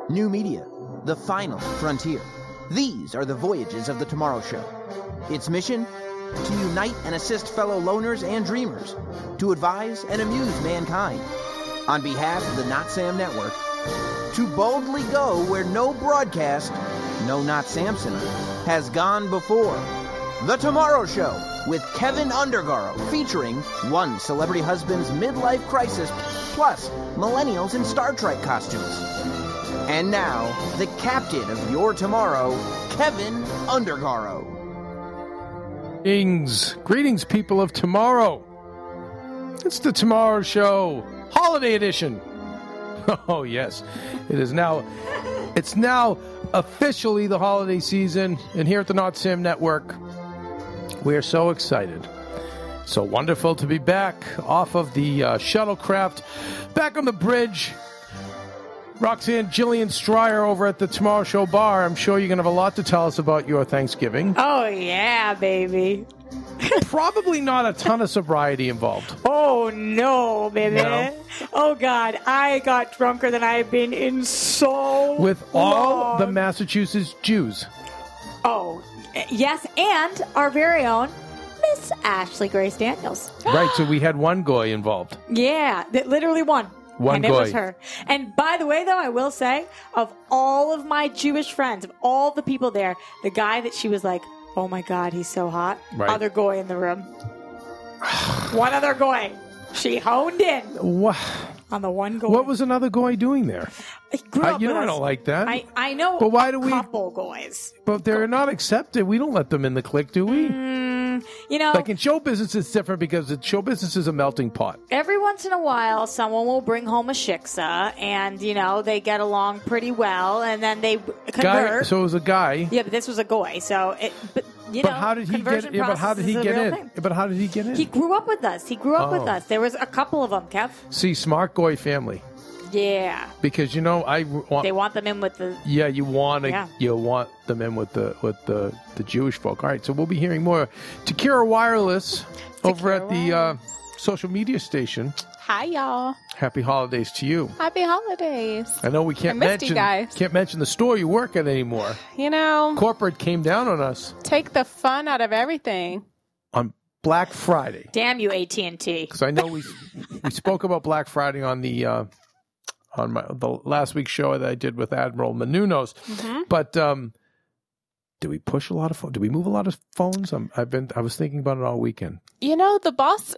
New media, the final frontier. These are the voyages of The Tomorrow Show. Its mission? To unite and assist fellow loners and dreamers, to advise and amuse mankind. On behalf of the Not Sam Network, to boldly go where no broadcast, no Not Samson, has gone before. The Tomorrow Show with Kevin Undergaro, featuring one celebrity husband's midlife crisis, plus millennials in Star Trek costumes. And now, the captain of your tomorrow, Kevin Undergaro. Greetings, people of tomorrow. It's the Tomorrow Show, Holiday Edition. Oh, yes. It's now officially the holiday season, and here at the Not Sam Network, we are so excited. So wonderful to be back off of the shuttlecraft, back on the bridge. Roxanne Jillian Stryer over at the Tomorrow Show Bar. I'm sure you're going to have a lot to tell us about your Thanksgiving. Oh, yeah, baby. Probably not a ton of sobriety involved. Oh, no, baby. No? Oh, God. I got drunker than I've been in so With all long. the Massachusetts Jews. Oh, yes, and our very own Miss Ashley Grace Daniels. Right, so we had one goy involved. Yeah, literally one. One and goy. it was her. And by the way, though, I will say, of all of my Jewish friends, of all the people there, the guy that she was like, oh my God, he's so hot. Right. Other goy in the room. One other goy. She honed in What? on the one goy. What was another goy doing there? He grew up You with know I us. don't like that. I know But why do a we- couple goys. But they're not accepted. We don't let them in the clique, do we? You know, Like in show business, it's different because show business is a melting pot. every once in a while, someone will bring home a shiksa, and, you know, they get along pretty well, and then they convert. Guy, so it was a guy. Yeah, but this was a goy, so but you But know, how did he conversion get? Yeah, but how did he process is a get real in? thing. But how did he get in? He grew up with us. He grew up with Oh. us. There was a couple of them, Kev. See, smart goy family. Yeah, Because I want. they want them in with the. Yeah, you want Yeah. them in with the Jewish folk. All right, so we'll be hearing more. Takira Wireless over at the social media station. Hi, y'all. Happy holidays to you. Happy holidays. I know we can't I missed you mention guys. can't mention the store you work at anymore. You know, Corporate came down on us take the fun out of everything. on Black Friday. Damn you, AT&T. Because I know we spoke about Black Friday on the the last week's show that I did with Admiral Menounos. Mm-hmm. But did we push a lot of phones? Did we move a lot of phones? I was thinking about it all weekend. You know, the boss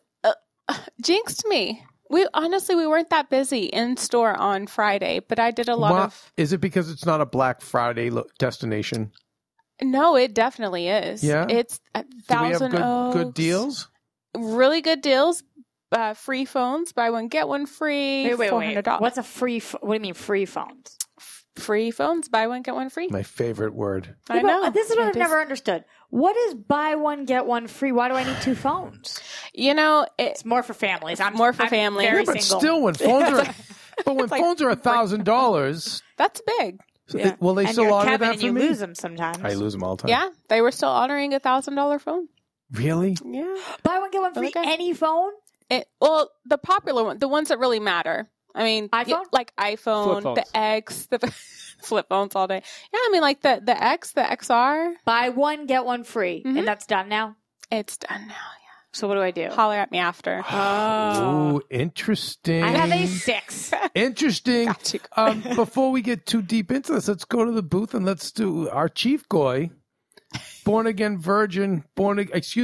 jinxed me. We weren't that busy in store on Friday, but I did a lot of. Is it because it's not a Black Friday destination? No, it definitely is. Yeah? It's Do we have $1,000 good deals? Really good deals. Free phones, buy one get one free. Wait. $400. What's a free? What do you mean free phones? Free phones? Buy one get one free. My favorite word. I know. This is what It I've never understood. What is buy one get one free? Why do I need two phones? You know, It's more for families. I'm more for family. Very Yeah, but single. still, when phones are like- phones are $1,000, that's big. Yeah. will they and still you're honor Kevin that and for you me? lose them sometimes. I lose them all the time. Yeah, they were still honoring $1,000 phone. Really? Yeah. Buy one get one free. Okay. Any phone? Well, the popular one, the ones that really matter. I mean, iPhone? like iPhone, Flip phones. the X, the flip phones all day. Yeah, I mean, like the X, the XR. Buy one get one free, Mhm. and that's done now. It's done now. So what do I do? Holler at me after. Oh, interesting. I have a 6. Interesting. Got you. Before we get too deep into this, let's go to the booth and let's do our chief goy, born again virgin, born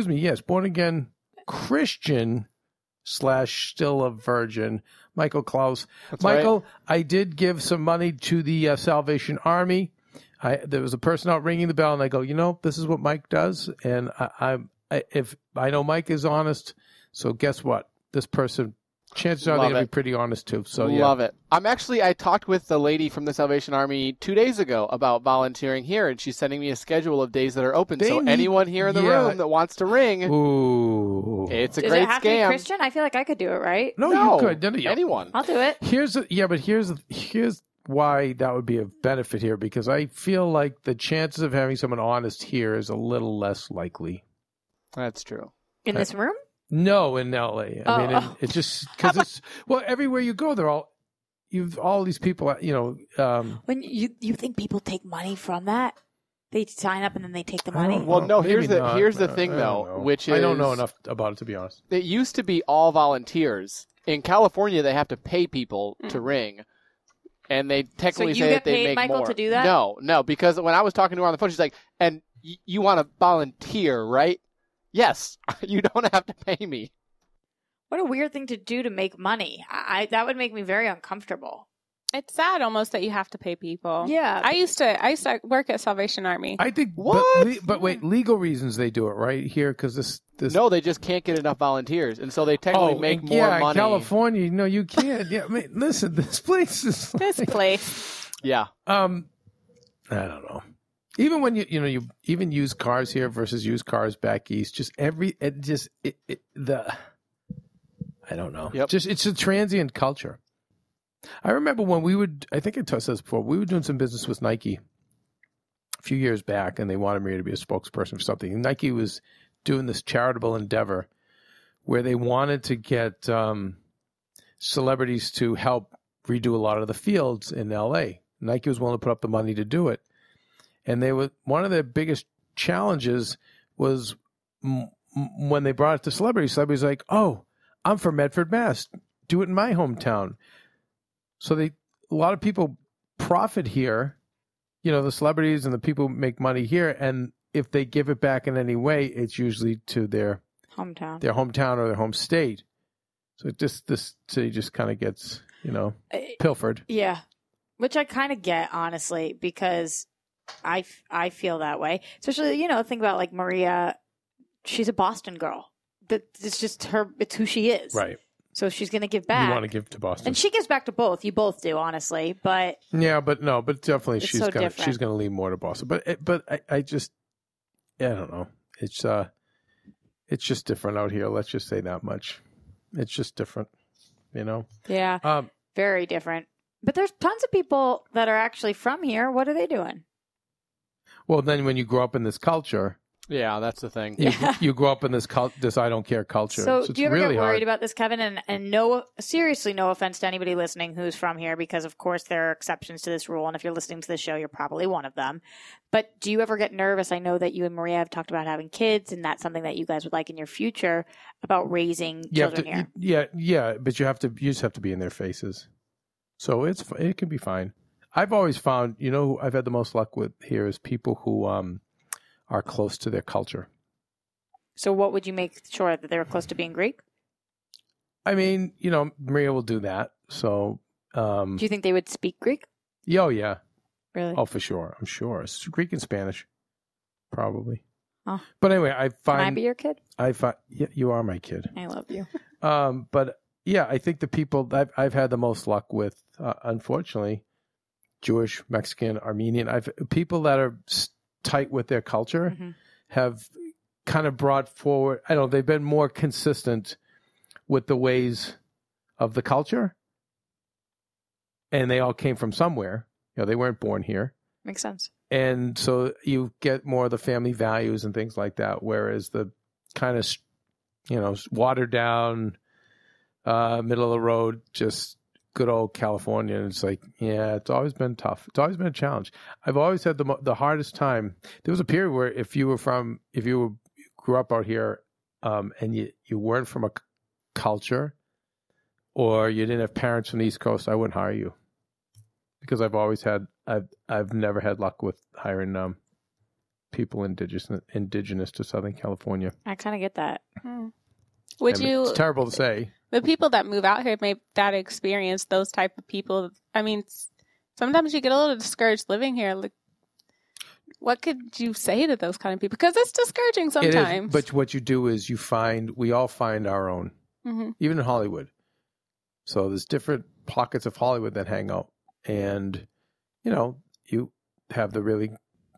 again Christian / still a virgin, Michael Klaus. That's Michael, right. I did give some money to the Salvation Army. There was a person out ringing the bell, and I go, this is what Mike does, and if I know Mike is honest, so guess what? This person, chances are they're Love going to be it. pretty honest too. So yeah. Love it. I talked with the lady from the Salvation Army 2 days ago about volunteering here, and she's sending me a schedule of days that are open. They So need- anyone here in the yeah. room that wants to ring, Ooh. it's a Does great it have to be scam. Christian? I feel like I could do it, right? No, No, you could. No, anyone. I'll do it. Here's why that would be a benefit here, because I feel like the chances of having someone honest here is a little less likely. That's true. In this room? No, in LA. I mean, it's just because everywhere you go, they're all you've all these people, When you think people take money from that, they sign up and then they take the money. Well, no. Maybe Here's the not. thing, I though, don't know. which is I don't know enough about it, to be honest. it used to be all volunteers. In California, they have to pay people to ring, and they technically So you say get that they paid, make Michael, more. to do that? No, because when I was talking to her on the phone, she's like, "And you want to volunteer, right?" Yes, you don't have to pay me. What a weird thing to do to make money. That would make me very uncomfortable. It's sad almost that you have to pay people. Yeah. I used to work at Salvation Army. I think, What? But wait, legal reasons they do it right here because this. No, they just can't get enough volunteers, and so they technically make more in money. California, no, you can't. Yeah, I mean, listen, this place is. This place. Yeah, I don't know. Even when you even used cars here versus used cars back east, I don't know. Yep. It's a transient culture. I remember when I think I told this before, we were doing some business with Nike a few years back, and they wanted me to be a spokesperson for something. And Nike was doing this charitable endeavor where they wanted to get celebrities to help redo a lot of the fields in L.A. Nike was willing to put up the money to do it. And one of their biggest challenges was when they brought it to celebrities. Celebrities like, "Oh, I'm from Medford, Mass. Do it in my hometown." So a lot of people profit here. The celebrities and the people make money here, and if they give it back in any way, it's usually to their hometown or their home state. So this city just kind of gets pilfered. Yeah, which I kind of get, honestly, because I feel that way. Especially, think about like Maria. She's a Boston girl. It's just her. It's who she is. Right. So she's going to give back. You want to give to Boston, and she gives back to both. You both do, honestly. But but definitely it's she's so gonna different. she's gonna lean more to Boston. But I just I don't know. It's just different out here. Let's just say that much. It's just different, Yeah, very different. But there's tons of people that are actually from here. What are they doing? Well, then when you grow up in this culture, yeah, that's the thing. you grow up in this I don't care culture. So it's do you ever really get worried hard. about this, Kevin? And seriously, no offense to anybody listening who's from here, because of course there are exceptions to this rule. And if you're listening to the show, you're probably one of them. But do you ever get nervous? I know that you and Maria have talked about having kids, and that's something that you guys would like in your future about raising children here. Yeah, but you just have to be in their faces. So it can be fine. I've always found, who I've had the most luck with here is people who are close to their culture. So what would you make sure that they were close to being Greek? I mean, Maria will do that. So, do you think they would speak Greek? Oh yeah, Really? oh for sure. I'm sure it's Greek and Spanish, probably. Oh. But anyway, I find Can I be your kid? yeah, you are my kid. I love you. But yeah, I think the people that I've had the most luck with, unfortunately, Jewish, Mexican, Armenian. People that are tight with their culture have kind of brought forward. I don't know, they've been more consistent with the ways of the culture, and they all came from somewhere. They weren't born here. Makes sense. And so you get more of the family values and things like that, whereas the kind of, watered down, middle of the road, just good old California. And it's like, yeah, it's always been tough. It's always been a challenge. I've always had the hardest time. There was a period where if you grew up out here, and you weren't from a culture, or you didn't have parents from the East Coast, I wouldn't hire you, because I've never had luck with hiring people indigenous to Southern California. I kind of get that. It's terrible to say. The people that move out here make that experience, those type of people. I mean, sometimes you get a little discouraged living here. Like, what could you say to those kind of people? Because it's discouraging sometimes. It is, but what you do is we all find our own, even in Hollywood. So there's different pockets of Hollywood that hang out. And, you have the really,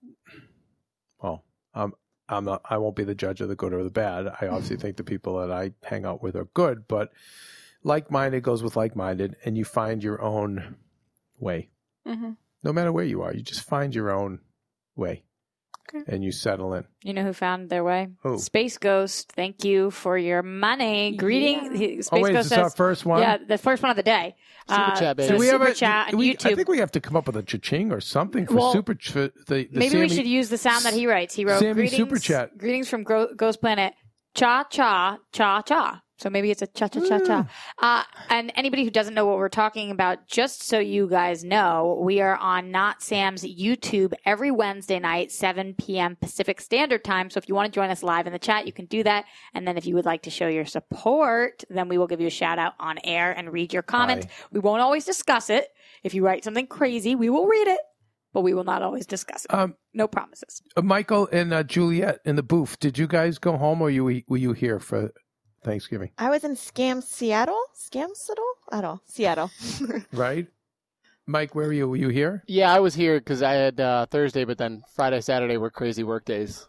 well, I won't be the judge of the good or the bad. I obviously think the people that I hang out with are good, but like-minded goes with like-minded, and you find your own way. No matter where you are, you just find your own way. and you settle in. You know who found their way? Who? Space Ghost. Thank you for your money. Greeting. Space Oh, wait, Ghost is this our says, first one? Yeah, the first one of the day. Super chat, baby. So Do we have super a- chat on we- YouTube. I think we have to come up with a cha-ching or something for Well, super. The Maybe Sammy, we should use the sound that he writes. He wrote Sammy greetings, Super Chat. Greetings from Ghost Planet. Cha cha cha cha. So maybe it's a cha cha cha cha. And anybody who doesn't know what we're talking about, just so you guys know, we are on Not Sam's YouTube every Wednesday night, 7 p.m. Pacific Standard Time. So if you want to join us live in the chat, you can do that. And then if you would like to show your support, then we will give you a shout out on air and read your comment. Aye. We won't always discuss it. If you write something crazy, we will read it, but we will not always discuss it. No promises. Michael and Juliet in the booth. Did you guys go home, or were you here for Thanksgiving? I was in Seattle? I don't know. Seattle. Right, Mike, where were you? Were you here? Yeah, I was here because I had Thursday, but then Friday, Saturday were crazy work days.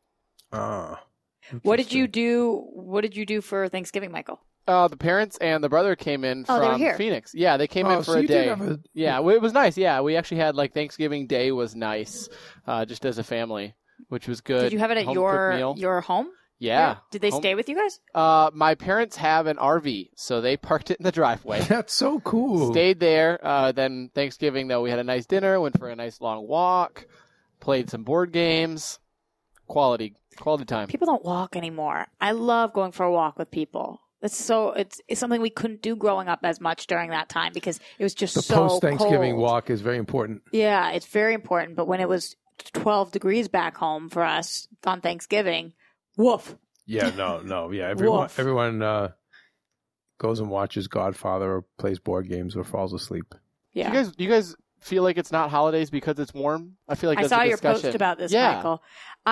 What did you do? What did you do for Thanksgiving, Michael? The parents and the brother came in Oh, they were from here. Phoenix. Yeah, they came in for so a you day. did have Yeah, it was nice. Yeah, we actually had Thanksgiving Day was nice, just as a family, which was good. Did you have it at Home-cooked meal. your home? Yeah. Did they Home- stay with you guys? My parents have an RV, so they parked it in the driveway. That's so cool. Stayed there. Then Thanksgiving, though, we had a nice dinner, went for a nice long walk, played some board games. Quality time. People don't walk anymore. I love going for a walk with people. It's something we couldn't do growing up as much during that time because it was just The so post-Thanksgiving cold. walk is very important. Yeah, it's very important. But when it was 12 degrees back home for us on Thanksgiving, woof. Yeah, no, yeah. Woof. Everyone goes and watches Godfather or plays board games or falls asleep. Yeah. Do you guys feel like it's not holidays because it's warm? I feel like I that's saw a your discussion. post about this, Yeah. Michael.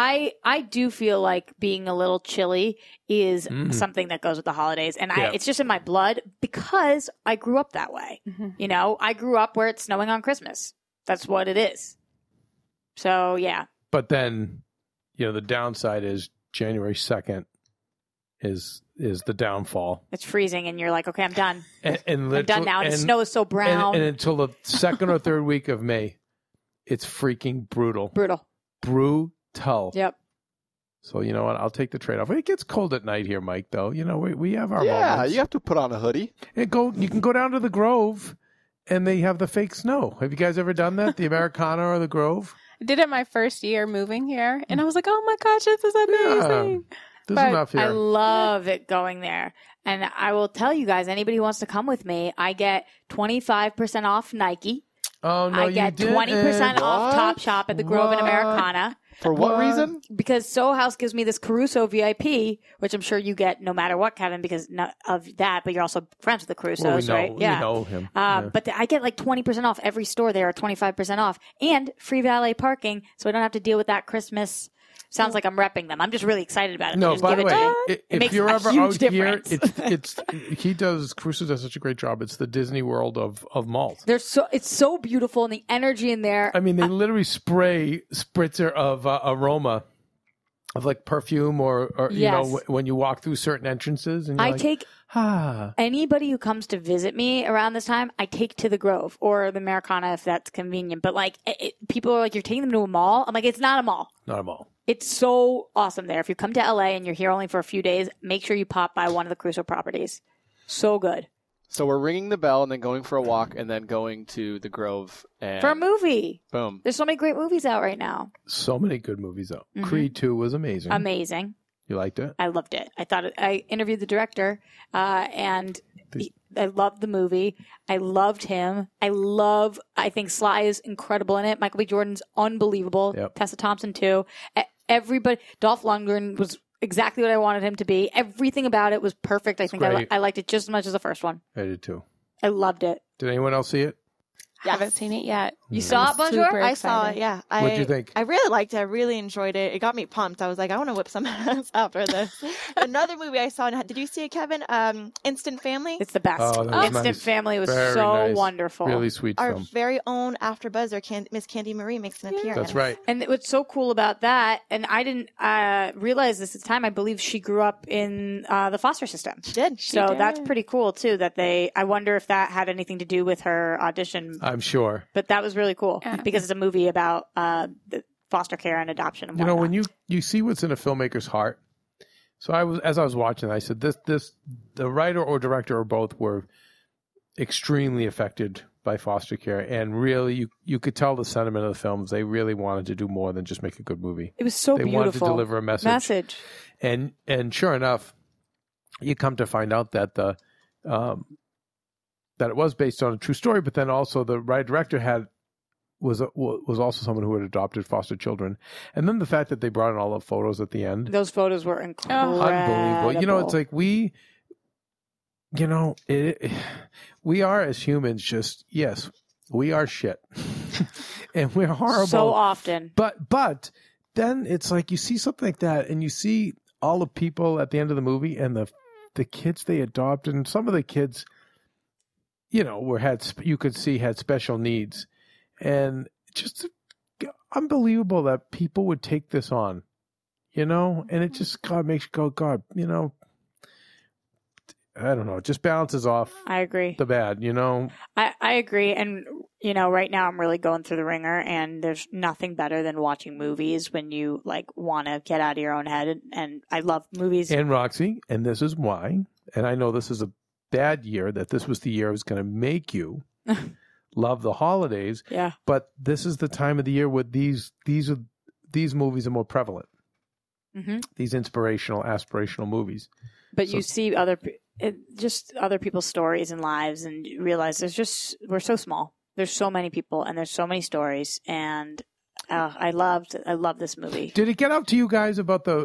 I do feel like being a little chilly is something that goes with the holidays, and Yeah. it's just in my blood because I grew up that way. You know, I grew up where it's snowing on Christmas. That's what it is. So yeah, But then, the downside is January 2nd is the downfall. it's freezing, and you're like, okay, I'm done. And I'm done now, and the snow is so brown, And until the second or third week of May, it's freaking brutal. brutal. Brutal. Yep. So you know what? I'll take the trade-off. It gets cold at night here, Mike, though. We have our Yeah, moments. you have to put on a hoodie. You can go down to the Grove, and they have the fake snow. Have you guys ever done that? The Americana or the Grove? I did it my first year moving here, and I was like, "Oh my gosh, this is amazing!" There's But enough here. I love it going there. And I will tell you guys, anybody who wants to come with me, I get 25% off Nike. Oh no, I get you 20% didn't. off What? Top Shop at the Grove in What? Americana. For what What? reason? Because Soho House gives me this Caruso VIP, which I'm sure you get no matter what, Kevin, because of that, but you're also friends with the Carusos, Well, we know, right? we know him. Yeah. But I get 20% off every store there, 25% off, and free valet parking, so I don't have to deal with that Christmas. Sounds like I'm repping them. I'm just really excited about it. No, Just by give the it to way, me. It if makes you're a ever huge out here, difference. Caruso does such a great job. It's the Disney World of malt. It's so beautiful, and the energy in there. I mean, they literally spray spritzer of aroma of perfume or Yes. when you walk through certain entrances, and you're I like, take ah. anybody who comes to visit me around this time, I take to the Grove or the Americana if that's convenient. But people are like, you're taking them to a mall. I'm like, it's not a mall. Not a mall. It's so awesome there. If you come to LA and you're here only for a few days, make sure you pop by one of the Caruso properties. So good. So we're ringing the bell and then going for a walk and then going to the Grove and For a movie. boom. There's so many great movies out right now. So many good movies out. Mm-hmm. Creed 2 was amazing. Amazing. You liked it? I loved it. I interviewed the director, and I loved the movie. I loved him. I think Sly is incredible in it. Michael B. Jordan's unbelievable. Yep. Tessa Thompson too. Everybody, Dolph Lundgren was exactly what I wanted him to be. Everything about it was perfect. I think great. I liked it just as much as the first one. I did too. I loved it. Did anyone else see it? Haven't seen it yet. You saw it, Bonjour? Super I saw it, excited. yeah. What'd you think? I really liked it. I really enjoyed it. It got me pumped. I was like, I want to whip some ass after this. Another movie I saw, did you see it, Kevin? Instant Family? It's the best. Oh, that was Instant nice. Family was Very so nice. wonderful. Really sweet Our film. very own After Buzzer, Miss Candy Marie makes an appearance. That's right. And what's so cool about that, and I didn't realize this at the time, I believe she grew up in the foster system. She did. So did. that's pretty cool too. I wonder if that had anything to do with her audition. I'm sure. But that was really cool Yeah. because it's a movie about foster care and adoption. And You know, whatnot. when you see what's in a filmmaker's heart. So as I was watching, I said the writer or director or both were extremely affected by foster care, and really you could tell the sentiment of the films. They really wanted to do more than just make a good movie. It was so They beautiful. wanted to deliver a message. And sure enough, you come to find out that that it was based on a true story, but then also the writer director was also someone who had adopted foster children, and then the fact that they brought in all the photos at the end, Those photos were incredible. unbelievable. You know, it's like we are as humans. Just yes, we are shit, and we're horrible so often. But then it's like you see something like that, and you see all the people at the end of the movie, and the kids they adopted, and some of the kids, you know, you could see had special needs. And just unbelievable that people would take this on, you know? And it just makes you go, God, you know, I don't know. It just balances off I agree. the bad, you know? I agree. And, you know, right now I'm really going through the ringer, and there's nothing better than watching movies when you, like, want to get out of your own head. And I love movies. And Roxy, and this is why, and I know this is a bad year, that this was the year I was going to make you love the holidays. Yeah. But this is the time of the year where these movies are more prevalent. Mm-hmm. These inspirational, aspirational movies. But So- you see just other people's stories and lives, and you realize we're so small. There's so many people, and there's so many stories, and I love this movie. Did it get out to you guys about the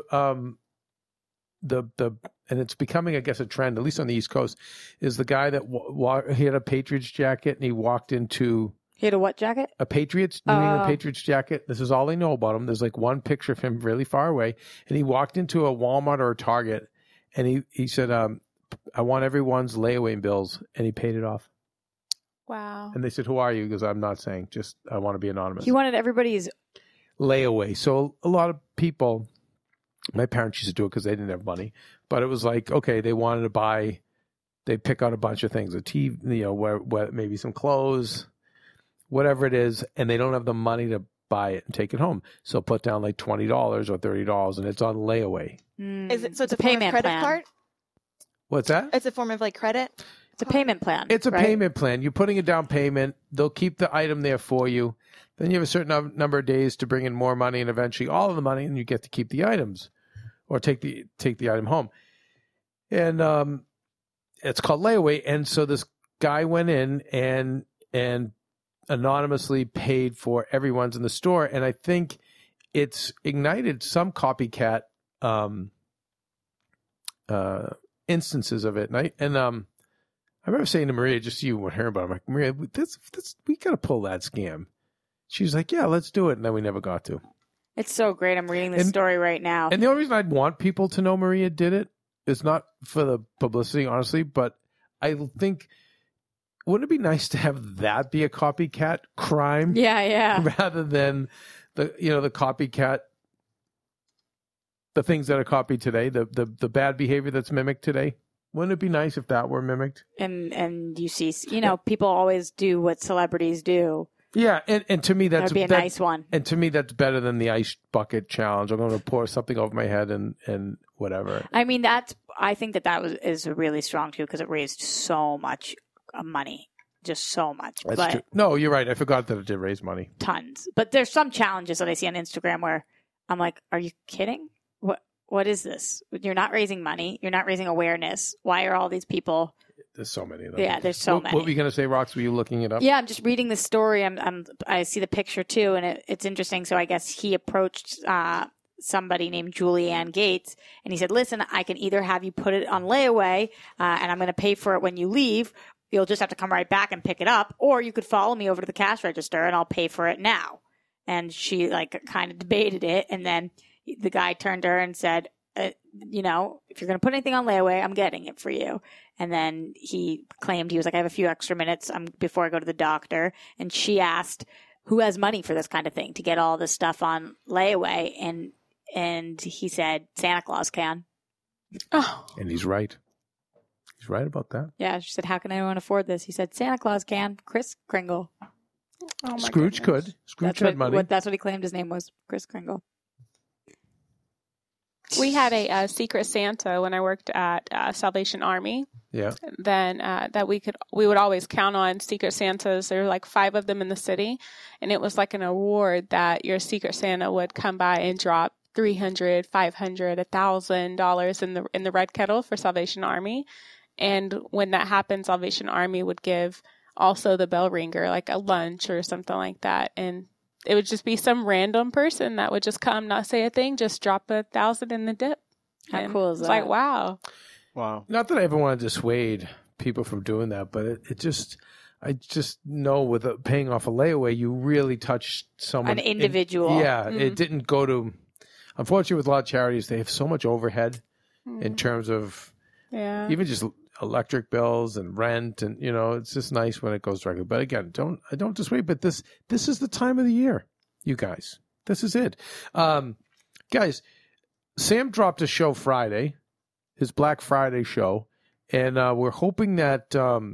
and it's becoming, I guess, a trend, at least on the East Coast, is the guy that he had a Patriots jacket and he walked into He had a what jacket? a Patriots, New England Patriots jacket. This is all they know about him. There's like one picture of him really far away, and he walked into a Walmart or a Target, and he said, I want everyone's layaway bills, and he paid it off. Wow. And they said, who are you? He goes, I'm not saying, just I want to be anonymous. He wanted everybody's. Layaway. So a lot of people, my parents used to do it because they didn't have money, but it was like, okay, they wanted to buy, they pick out a bunch of things, a TV, you know, where maybe some clothes, whatever it is, and they don't have the money to buy it and take it home. So put down like $20 or $30, and it's on layaway. Is it so? It's a payment credit plan. card. What's that? It's a form of like credit. It's a payment plan. It's a right? payment plan. You're putting a down payment. They'll keep the item there for you. Then you have a certain number of days to bring in more money, and eventually all of the money, and you get to keep the items or take the item home. And it's called layaway. And so this guy went in and anonymously paid for everyone's in the store. And I think it's ignited some copycat instances of it. And I remember saying to Maria, just so you weren't hearing about it, I'm like, Maria, we got to pull that scam. She was like, yeah, let's do it. And then we never got to. It's so great. I'm reading the story right now. And the only reason I'd want people to know Maria did it is not for the publicity, honestly, but I think, wouldn't it be nice to have that be a copycat crime? Yeah. Rather than the copycat, the things that are copied today, the bad behavior that's mimicked today. Wouldn't it be nice if that were mimicked? And you see, people always do what celebrities do. Yeah, and to me That'd be a nice one. And to me, that's better than the ice bucket challenge. I'm going to pour something over my head and whatever. I mean, I think that is really strong too, because it raised so much money, just so much. That's true. No, you're right. I forgot that it did raise money. Tons. But there's some challenges that I see on Instagram where I'm like, are you kidding? What is this? You're not raising money. You're not raising awareness. Why are all these people? There's so many of them. Yeah, there's so many. What were you going to say, Rox? Were you looking it up? Yeah, I'm just reading the story. I see the picture too, and it's interesting. So I guess he approached somebody named Julianne Gates, and he said, "Listen, I can either have you put it on layaway, and I'm going to pay for it when you leave. You'll just have to come right back and pick it up, or you could follow me over to the cash register, and I'll pay for it now." And she kind of debated it, and then the guy turned to her and said, if you're going to put anything on layaway, I'm getting it for you. And then he claimed, he was like, I have a few extra minutes before I go to the doctor. And she asked, who has money for this kind of thing to get all this stuff on layaway? And he said, Santa Claus can. Oh. And he's right. He's right about that. Yeah. She said, how can anyone afford this? He said, Santa Claus can. Kris Kringle. Oh my Scrooge goodness. could. Scrooge had money. That's what he claimed his name was, Kris Kringle. We had a Secret Santa when I worked at Salvation Army. Yeah. Then that we would always count on Secret Santas. There were like 5 of them in the city, and it was like an award that your Secret Santa would come by and drop $300, $500, $1,000 in the red kettle for Salvation Army. And when that happened, Salvation Army would give also the bell ringer like a lunch or something like that, and it would just be some random person that would just come, not say a thing, just drop $1,000 in the dip. How cool is It's that? like, wow. Wow. Not that I ever want to dissuade people from doing that, but I just know with paying off a layaway, you really touch someone. An individual. It didn't go to, unfortunately with a lot of charities, they have so much overhead in terms of even just electric bills and rent, and it's just nice when it goes directly. But again, I don't dissuade, but this is the time of the year, you guys. This is it. Guys, Sam dropped a show Friday, his Black Friday show, and we're hoping that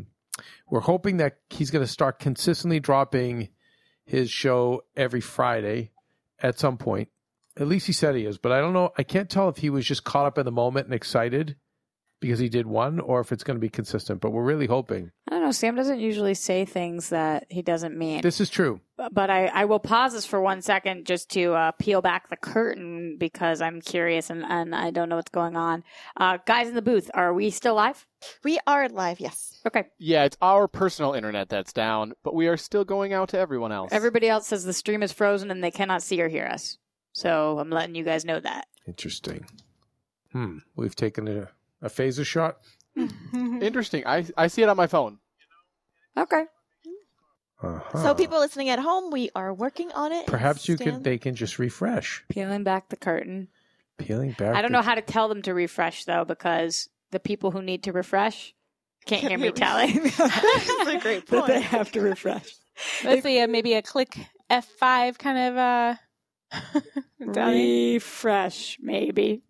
he's going to start consistently dropping his show every Friday at some point. At least he said he is, but I don't know. I can't tell if he was just caught up in the moment and excited because he did one, or if it's going to be consistent. But we're really hoping. I don't know. Sam doesn't usually say things that he doesn't mean. This is true. But I will pause this for 1 second just to peel back the curtain because I'm curious and I don't know what's going on. Guys in the booth, are we still live? We are live, yes. Okay. Yeah, it's our personal internet that's down, but we are still going out to everyone else. Everybody else says the stream is frozen and they cannot see or hear us. So I'm letting you guys know that. Interesting. We've taken a phaser shot. Interesting. I see it on my phone. Okay. So people listening at home, we are working on it. Perhaps they can just refresh. Peeling back the curtain. Peeling back. I don't know how to tell them to refresh though, because the people who need to refresh can't hear me telling. That's a great that they point. have to refresh. Let's see, maybe a click F5 kind of Refresh, maybe.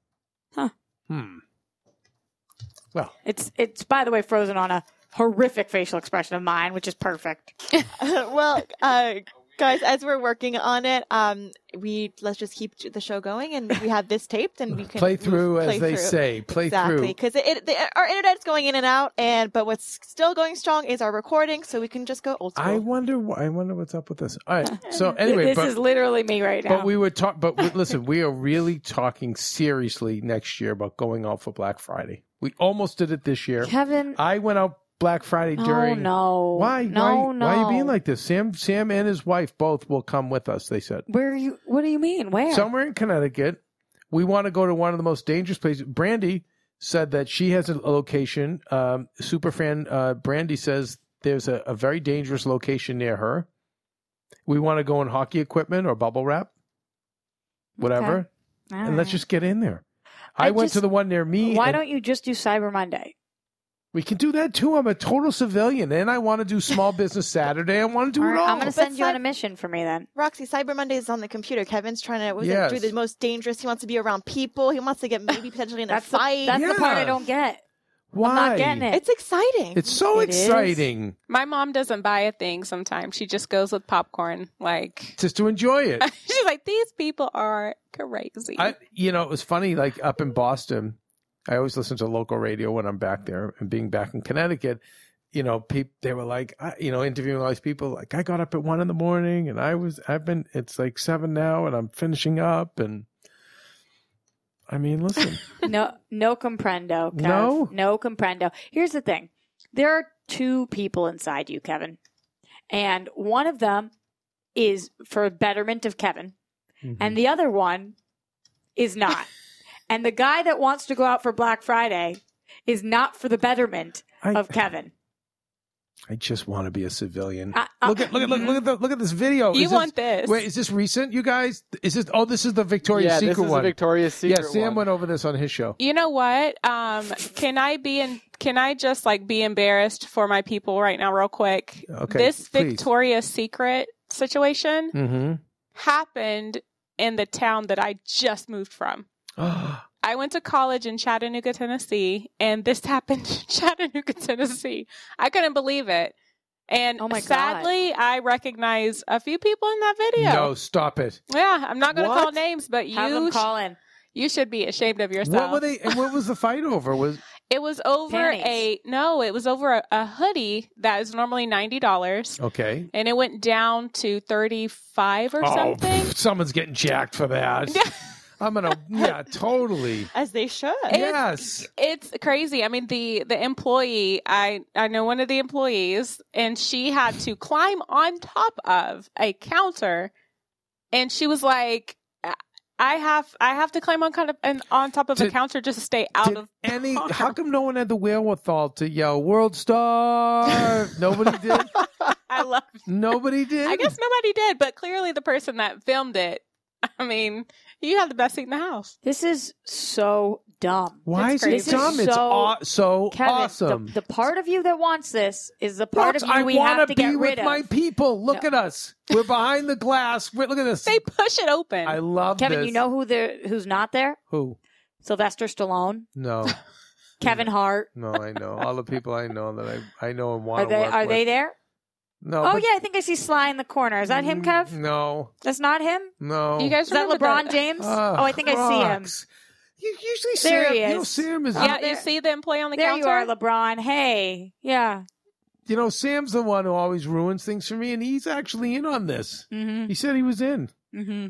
Well, it's by the way frozen on a horrific facial expression of mine, which is perfect. Well, guys, as we're working on it, let's just keep the show going, and we have this taped, and we can play through, as they through. say. Play Exactly, through. because our internet's going in and out, but what's still going strong is our recording, so we can just go old school. I wonder what's up with this. All right. So anyway, this is literally me right now. But we would talk. Listen, we are really talking seriously next year about going out for Black Friday. We almost did it this year. Kevin, I went out Black Friday during. no. Why? No. Why are you being like this? Sam and his wife both will come with us. They said. Where are you? What do you mean? Where? Somewhere in Connecticut. We want to go to one of the most dangerous places. Brandy said that she has a location. Superfan Brandy says there's a very dangerous location near her. We want to go in hockey equipment or bubble wrap, whatever, All and let's right. just get in there. I went to the one near me. Why and don't you just do Cyber Monday? we can do that too? I'm a total civilian, and I want to do Small Business Saturday. I want to do All it right, all. I'm going to send you on a mission for me then. Roxy, Cyber Monday is on the computer. Kevin's trying to Yes. do the most dangerous. He wants to be around people. He wants to get maybe potentially in a That's fight. the part Yeah. I don't get. Why? I'm not getting it. It's exciting. It's so It is. exciting My mom doesn't buy a thing sometimes. She just goes with popcorn. Like, just to enjoy it. she's like, these people are crazy. It was funny, like up in Boston, I always listen to local radio when I'm back there, and being back in Connecticut, they were like, interviewing all these people, like, I got up at 1 a.m. and it's like 7 now and I'm finishing up. And I mean, listen, No comprendo, Kev. No? No comprendo. Here's the thing. There are 2 people inside you, Kevin. And one of them is for betterment of Kevin. And the other one is not. And the guy that wants to go out for Black Friday is not for the betterment of Kevin. I just want to be a civilian. Look Look at this video. You want this. Wait, is this recent, you guys? Is this? Oh, this is the Victoria's Yeah, Secret this is one. the Victoria's Secret Yeah, Sam one. went over this on his show. You know what? Can I just like be embarrassed for my people right now real quick? Okay, This please. Victoria's Secret situation Mm-hmm. happened in the town that I just moved from. I went to college in Chattanooga, Tennessee, and this happened in Chattanooga, Tennessee. I couldn't believe it. And Oh my God. sadly, I recognize a few people in that video. No, stop it. Yeah, I'm not going to What? call names, but Have them call in. you should be ashamed of yourself. What were they? And what was the fight over? It was over Panties. it was over a hoodie that is normally $90, Okay. and it went down to $35 or something. Someone's getting jacked for that. I'm gonna, totally. As they should. Yes. It's crazy. I mean, the employee, I know one of the employees, and she had to climb on top of a counter, and she was like, I have to climb on top of a counter just to stay out of harm." How come no one had the wherewithal to yell "World Star"? Nobody did. I love. Nobody did. I guess nobody did, but clearly the person that filmed it. I mean, you had the best seat in the house. This is so dumb. Why It's is it crazy. dumb? It's so Kevin, awesome. the part of you that wants this is the part What? of you I we wanna have to get be with rid of. my people. Look at us. We're behind the glass. Look at this. They push it open. I love Kevin, this. you know who's not there? Who? Sylvester Stallone, No. Kevin Hart. No, I know. All the people I know that I know and want Are to they work are with. they there? No. Oh but- yeah, I think I see Sly in the corner. Is that him, Kev? No. That's not him. No. you guys Is that remember LeBron James? Ah, Oh, I think I see him. Crocs. You usually There Sam. he You know, is. Sam is. Yeah, there- you see them play on the There counter. you are, LeBron. Hey, yeah. You know, Sam's the one who always ruins things for me, and he's actually in on this. Mm-hmm. He said he was in. Mm-hmm.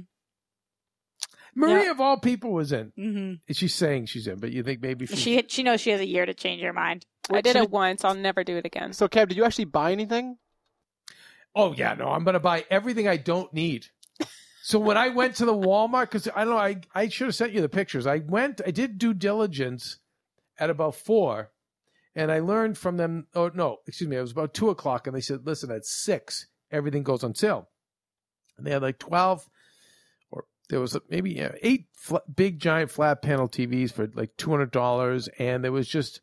Maria, of all people, was in. Mm-hmm. She's saying she's in, but you think maybe She knows she has a year to change her mind. I did it once. I'll never do it again. So, Kev, did you actually buy anything? Oh yeah, no, I'm going to buy everything I don't need. So when I went to the Walmart, because I don't know, I should have sent you the pictures. I did due diligence at about 4, and I learned from them. Oh no, excuse me, it was about 2:00, and they said, "Listen, at 6, everything goes on sale." And they had like 12, or there was maybe 8 big giant flat panel TVs for like $200, and there was just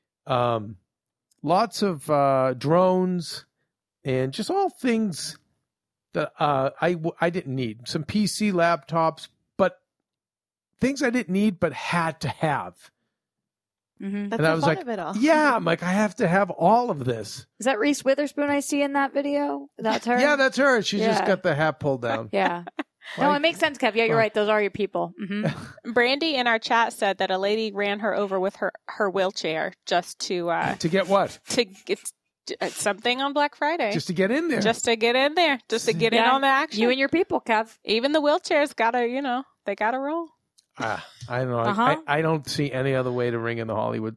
lots of drones. And just all things that I didn't need. Some PC laptops, but things I didn't need but had to have. Mm-hmm. That's And I the was fun like, of it all. yeah, I'm like, I have to have all of this. Is that Reese Witherspoon I see in that video? That's her? Yeah, that's her. She just Yeah. got the hat pulled down. Yeah. No, Like- it makes sense, Kev. Yeah, you're right. Those are your people. Mm-hmm. Brandy in our chat said that a lady ran her over with her wheelchair just to To get what? get something on Black Friday. Just to get in there. Just to get in there. Just to get in Yeah. on the action. You and your people, Kev. Even the wheelchairs gotta, they gotta roll. I don't know. Uh-huh. I don't see any other way to ring in the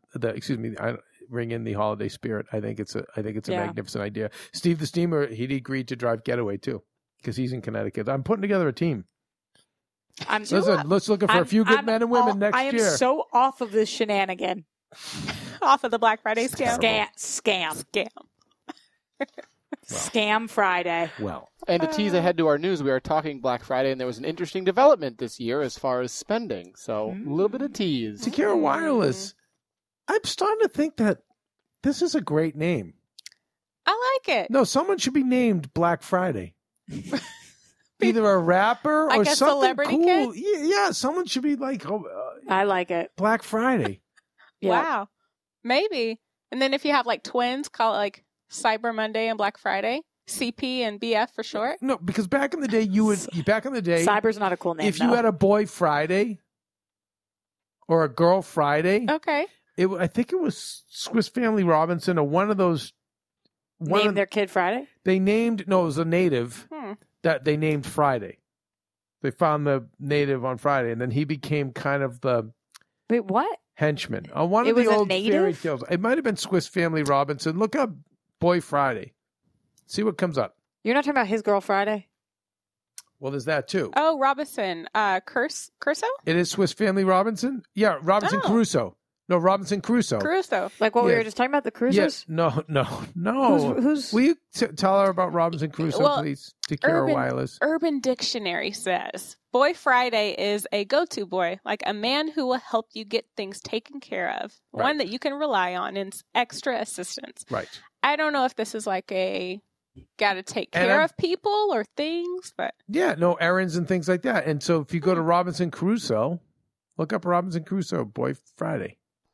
ring in the holiday spirit. I think it's a Yeah. magnificent idea. Steve the Steamer, he'd agreed to drive Getaway too, because he's in Connecticut. I'm putting together a team. Listen, let's looking for a few good men and women next I am year. so off of this shenanigan. Off of the Black Friday scam. Scam. Scam. Scam Friday. Well, And to tease ahead to our news, we are talking Black Friday, and there was an interesting development this year as far as spending. So a little bit of tease. Secure Wireless. I'm starting to think that this is a great name. I like it. No, someone should be named Black Friday. Either a rapper Like or a something celebrity cool. Yeah, someone should be like I like it. Black Friday. Yeah. Wow. Maybe. And then if you have like twins, call it like Cyber Monday and Black Friday. CP and BF for short. No, because back in the day, Cyber's not a cool name. if you had a boy Friday or a girl Friday, Okay. I think it was Swiss Family Robinson or one of those. name their kid Friday. They named, no, it was a native that they named Friday. They found the native on Friday, and then he became kind of the Wait, what? henchman on one It of the was a old fairy native? tales. It might have been Swiss Family Robinson. Look up Boy Friday. See what comes up. You're not talking about his girl Friday? Well, there's that too. Oh, Robinson. Crusoe? It is Swiss Family Robinson? Yeah, Robinson Oh. Crusoe. No, Robinson Crusoe. Crusoe. Like what we Yeah. were just talking about, the cruises? Yes. No. Who's Will you tell her about Robinson Crusoe, Well, please? Secure Urban- Wireless. Urban Dictionary says Boy Friday is a go-to boy, like a man who will help you get things taken care of, Right. one that you can rely on, and extra assistance. Right. I don't know if this is like a got to take And care I'm- of people or things, but Yeah, no errands and things like that. And so if you go to Robinson Crusoe, look up Robinson Crusoe, Boy Friday.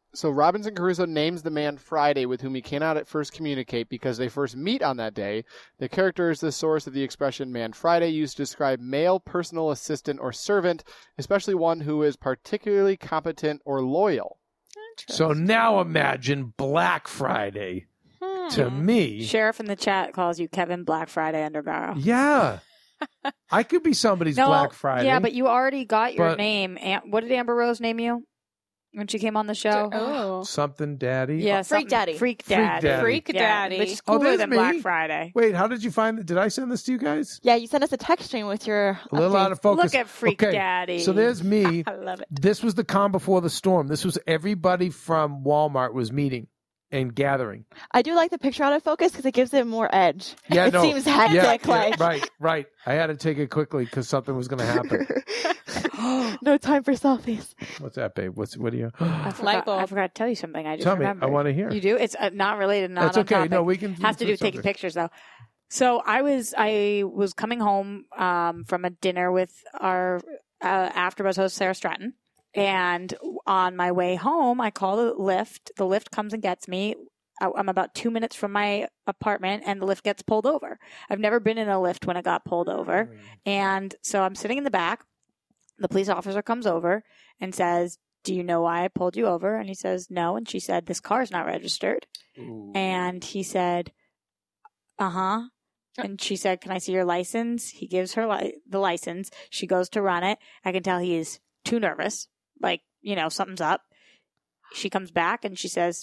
So Robinson Crusoe names the man Friday, with whom he cannot at first communicate because they first meet on that day. The character is the source of the expression man Friday, used to describe male personal assistant or servant, especially one who is particularly competent or loyal. So now imagine Black Friday to me. Sheriff in the chat calls you Kevin Black Friday Underbarrow. Yeah. I could be somebody's Black Friday. Yeah, but you already got your But- name. What did Amber Rose name you when she came on the show? Oh. Something daddy. Yeah, Freak something- Daddy. Freak Freak Daddy. Daddy. Freak Daddy. Which is Oh, cooler there's than me. Black Friday. Wait, how did you find it? Did I send this to you guys? Yeah, you sent us a text string with your A little updates. out of focus. Look at Freak Okay, Daddy. So there's me. I love it. This was the calm before the storm. This was everybody from Walmart was meeting and gathering. I do like the picture out of focus because it gives it more edge. Yeah, it no. seems hectic. like right. I had to take it quickly because something was going to happen. no time for selfies. What's that, babe? What do you? I Light bulb. forgot to tell you something. I just Tell me. remembered. I want to hear. You do? It's not related. Not That's on okay. topic. No, we can. Has to do with taking pictures though. So I was coming home from a dinner with our AfterBuzz host Sarah Stratton, and on my way home, I call the Lyft. The Lyft comes and gets me. I'm about 2 minutes from my apartment, and the Lyft gets pulled over. I've never been in a Lyft when it got pulled over, and so I'm sitting in the back. The police officer comes over and says, "Do you know why I pulled you over?" And he says, "No." And she said, "This car is not registered." Ooh. And he said, "Uh-huh." And she said, "Can I see your license?" He gives her the license. She goes to run it. I can tell he is too nervous. Like, something's up. She comes back and she says,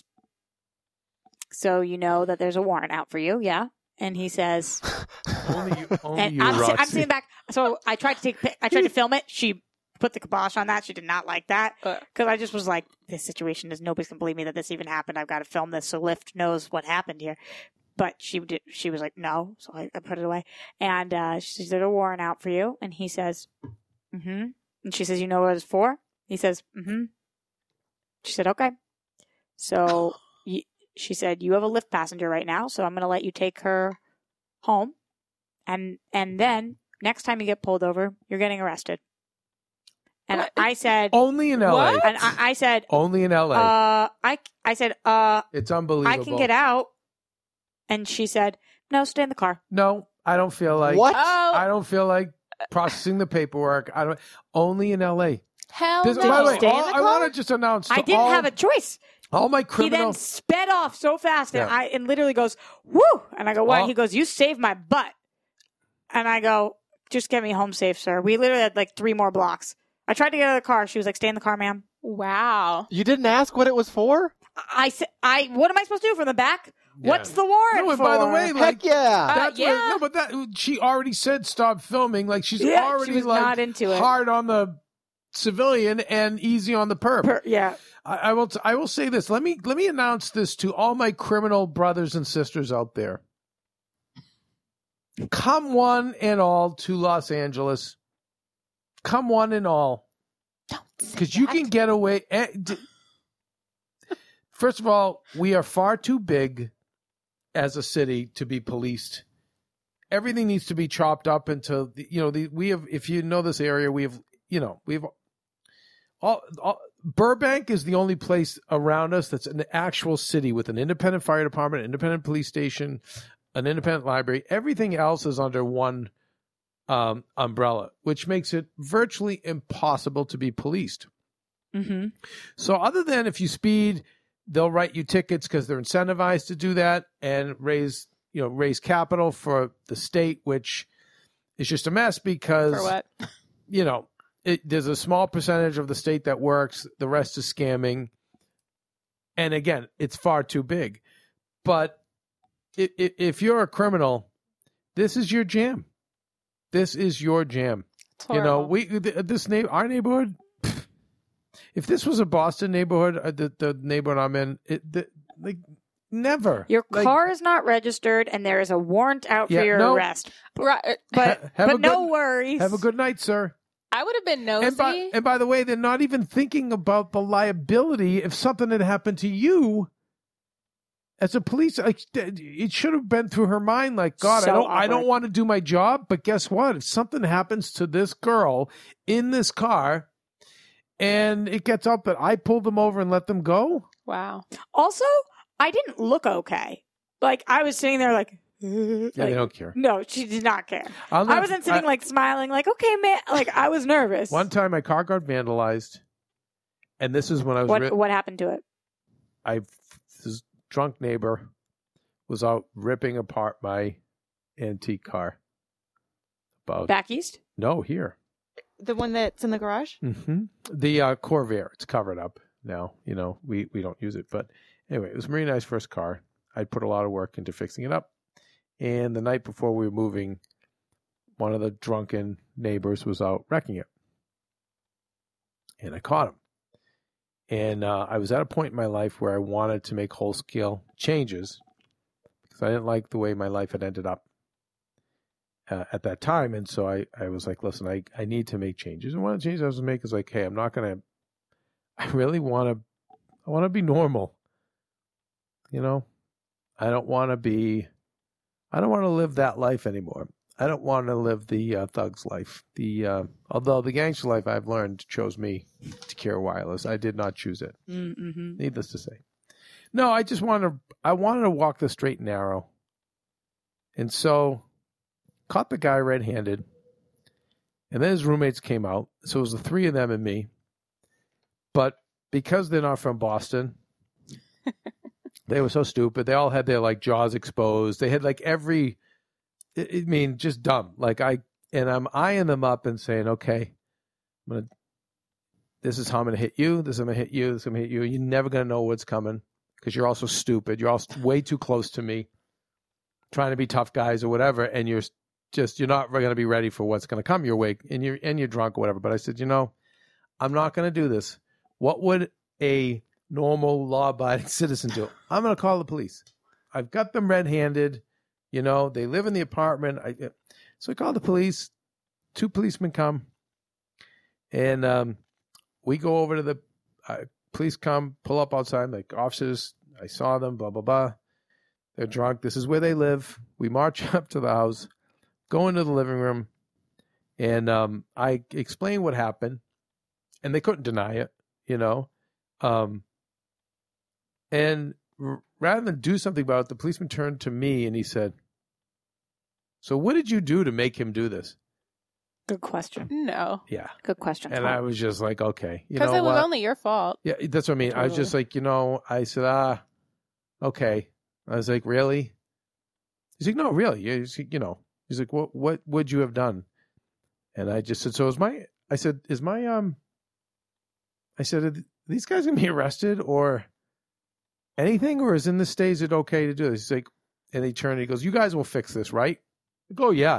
"So you know that there's a warrant out for you, yeah?" And he says, Only you, and you I'm Roxy. sitting back. So I tried to film it. She put the kibosh on that. She did not like that because I just was like, this situation is, nobody's going to believe me that this even happened. I've got to film this so Lyft knows what happened here. But she was like, no. So I put it away. And she said, "There's a warrant out for you." And he says, "Mm-hmm." And she says, "You know what it's for?" He says, "Mm-hmm." She said, "Okay." So she said, "You have a Lyft passenger right now, so I'm going to let you take her home. And then next time you get pulled over, you're getting arrested." And What? I said, Only in LA. What? and I said, Only in LA. I said, It's unbelievable. I can get out. And she said, "No, stay in the car." No, I don't feel like. What? Oh, I don't feel like processing the paperwork. I don't. Only in LA. hell This, no. by the way, Stay in the I car? want to just announce. I to didn't all, have a choice. all my He then criminal. sped off so fast, and Yeah. and literally goes, "Woo!" And I go, "What?" All- He goes, "You saved my butt." And I go, "Just get me home safe, sir." We literally had like 3 more blocks. I tried to get out of the car. She was like, "Stay in the car, ma'am." Wow. You didn't ask what it was for? I said, "What am I supposed to do from the back? Yeah. What's the warrant No, and for?" by the way, like Heck yeah. that's yeah. what, no, but that she already said stop filming. Like she's Yeah, she already was like not into it. hard on the civilian and easy on the perp. Yeah. I will say this. Let me announce this to all my criminal brothers and sisters out there. Come one and all to Los Angeles. Come one and all. Because you can get away. First of all, we are far too big as a city to be policed. Everything needs to be chopped up into, we have, if you know this area, we have all Burbank is the only place around us that's an actual city with an independent fire department, an independent police station, an independent library. Everything else is under one umbrella, which makes it virtually impossible to be policed. Mm-hmm. So other than if you speed, they'll write you tickets because they're incentivized to do that and raise capital for the state, which is just a mess because, For what? there's a small percentage of the state that works. The rest is scamming. And again, it's far too big. But if you're a criminal, this is your jam. This is your jam. It's horrible. Our neighborhood, if this was a Boston neighborhood, the neighborhood I'm in, never. Your Like, car is not registered, and there is a warrant out Yeah, for your no. arrest. Right. But have a no good- worries. Have a good night, sir. I would have been nosy. And by the way, they're not even thinking about the liability if something had happened to you. As a police, it should have been through her mind. Like, God, So I don't awkward. want to do my job, but guess what? If something happens to this girl in this car, and it gets up that I pulled them over and let them go. Wow. Also, I didn't look okay. Like, I was sitting there like... Yeah, they don't care. No, she did not care. I I wasn't sitting like smiling like, okay, man. Like, I was nervous. One time my car got vandalized, and this is when I was... What happened to it? This drunk neighbor was out ripping apart my antique car. Back east? No, here. The one that's in the garage? Mm-hmm. The Corvair. It's covered up now. We don't use it. But anyway, it was Marie and I's first car. I put a lot of work into fixing it up. And the night before we were moving, one of the drunken neighbors was out wrecking it. And I caught him. And I was at a point in my life where I wanted to make whole-scale changes because I didn't like the way my life had ended up at that time. And so I was like, listen, I need to make changes. And one of the changes I was going to make is like, hey, I really want to be normal. I don't want to live that life anymore. I don't want to live the thug's life. Although the gangster life I've learned chose me to Kira Wireless. I did not choose it. Mm-hmm. Needless to say. No, I wanted to walk the straight and narrow. And so caught the guy red-handed. And then his roommates came out. So it was the three of them and me. But because they're not from Boston, they were so stupid. They all had their like jaws exposed. They had like just dumb. Like I'm eyeing them up and saying, okay, this is how I'm going to hit you. This is how I'm going to hit you. This is how I'm going to hit you. You're never going to know what's coming because you're also stupid. You're all way too close to me, trying to be tough guys or whatever. And you're not going to be ready for what's going to come your way. And you're drunk or whatever. But I said, I'm not going to do this. What would a normal law-abiding citizen do? I'm going to call the police. I've got them red-handed. They live in the apartment. So I called the police. 2 policemen come. And we go over to the police come, pull up outside, like, officers, I saw them, blah, blah, blah. They're drunk. This is where they live. We march up to the house, go into the living room, and I explained what happened. And they couldn't deny it, And rather than do something about it, the policeman turned to me and he said, so what did you do to make him do this? Good question. No. Yeah. Good question. And I was just like, okay. Because it was only your fault. Yeah, that's what I mean. Totally. I was just like, I said, okay. I was like, really? He's like, no, really. He's like, what would you have done? And I just said, are these guys going to be arrested or anything? Or is in this stage it okay to do this? He's like, and he turned and he goes, you guys will fix this, right? I go, yeah.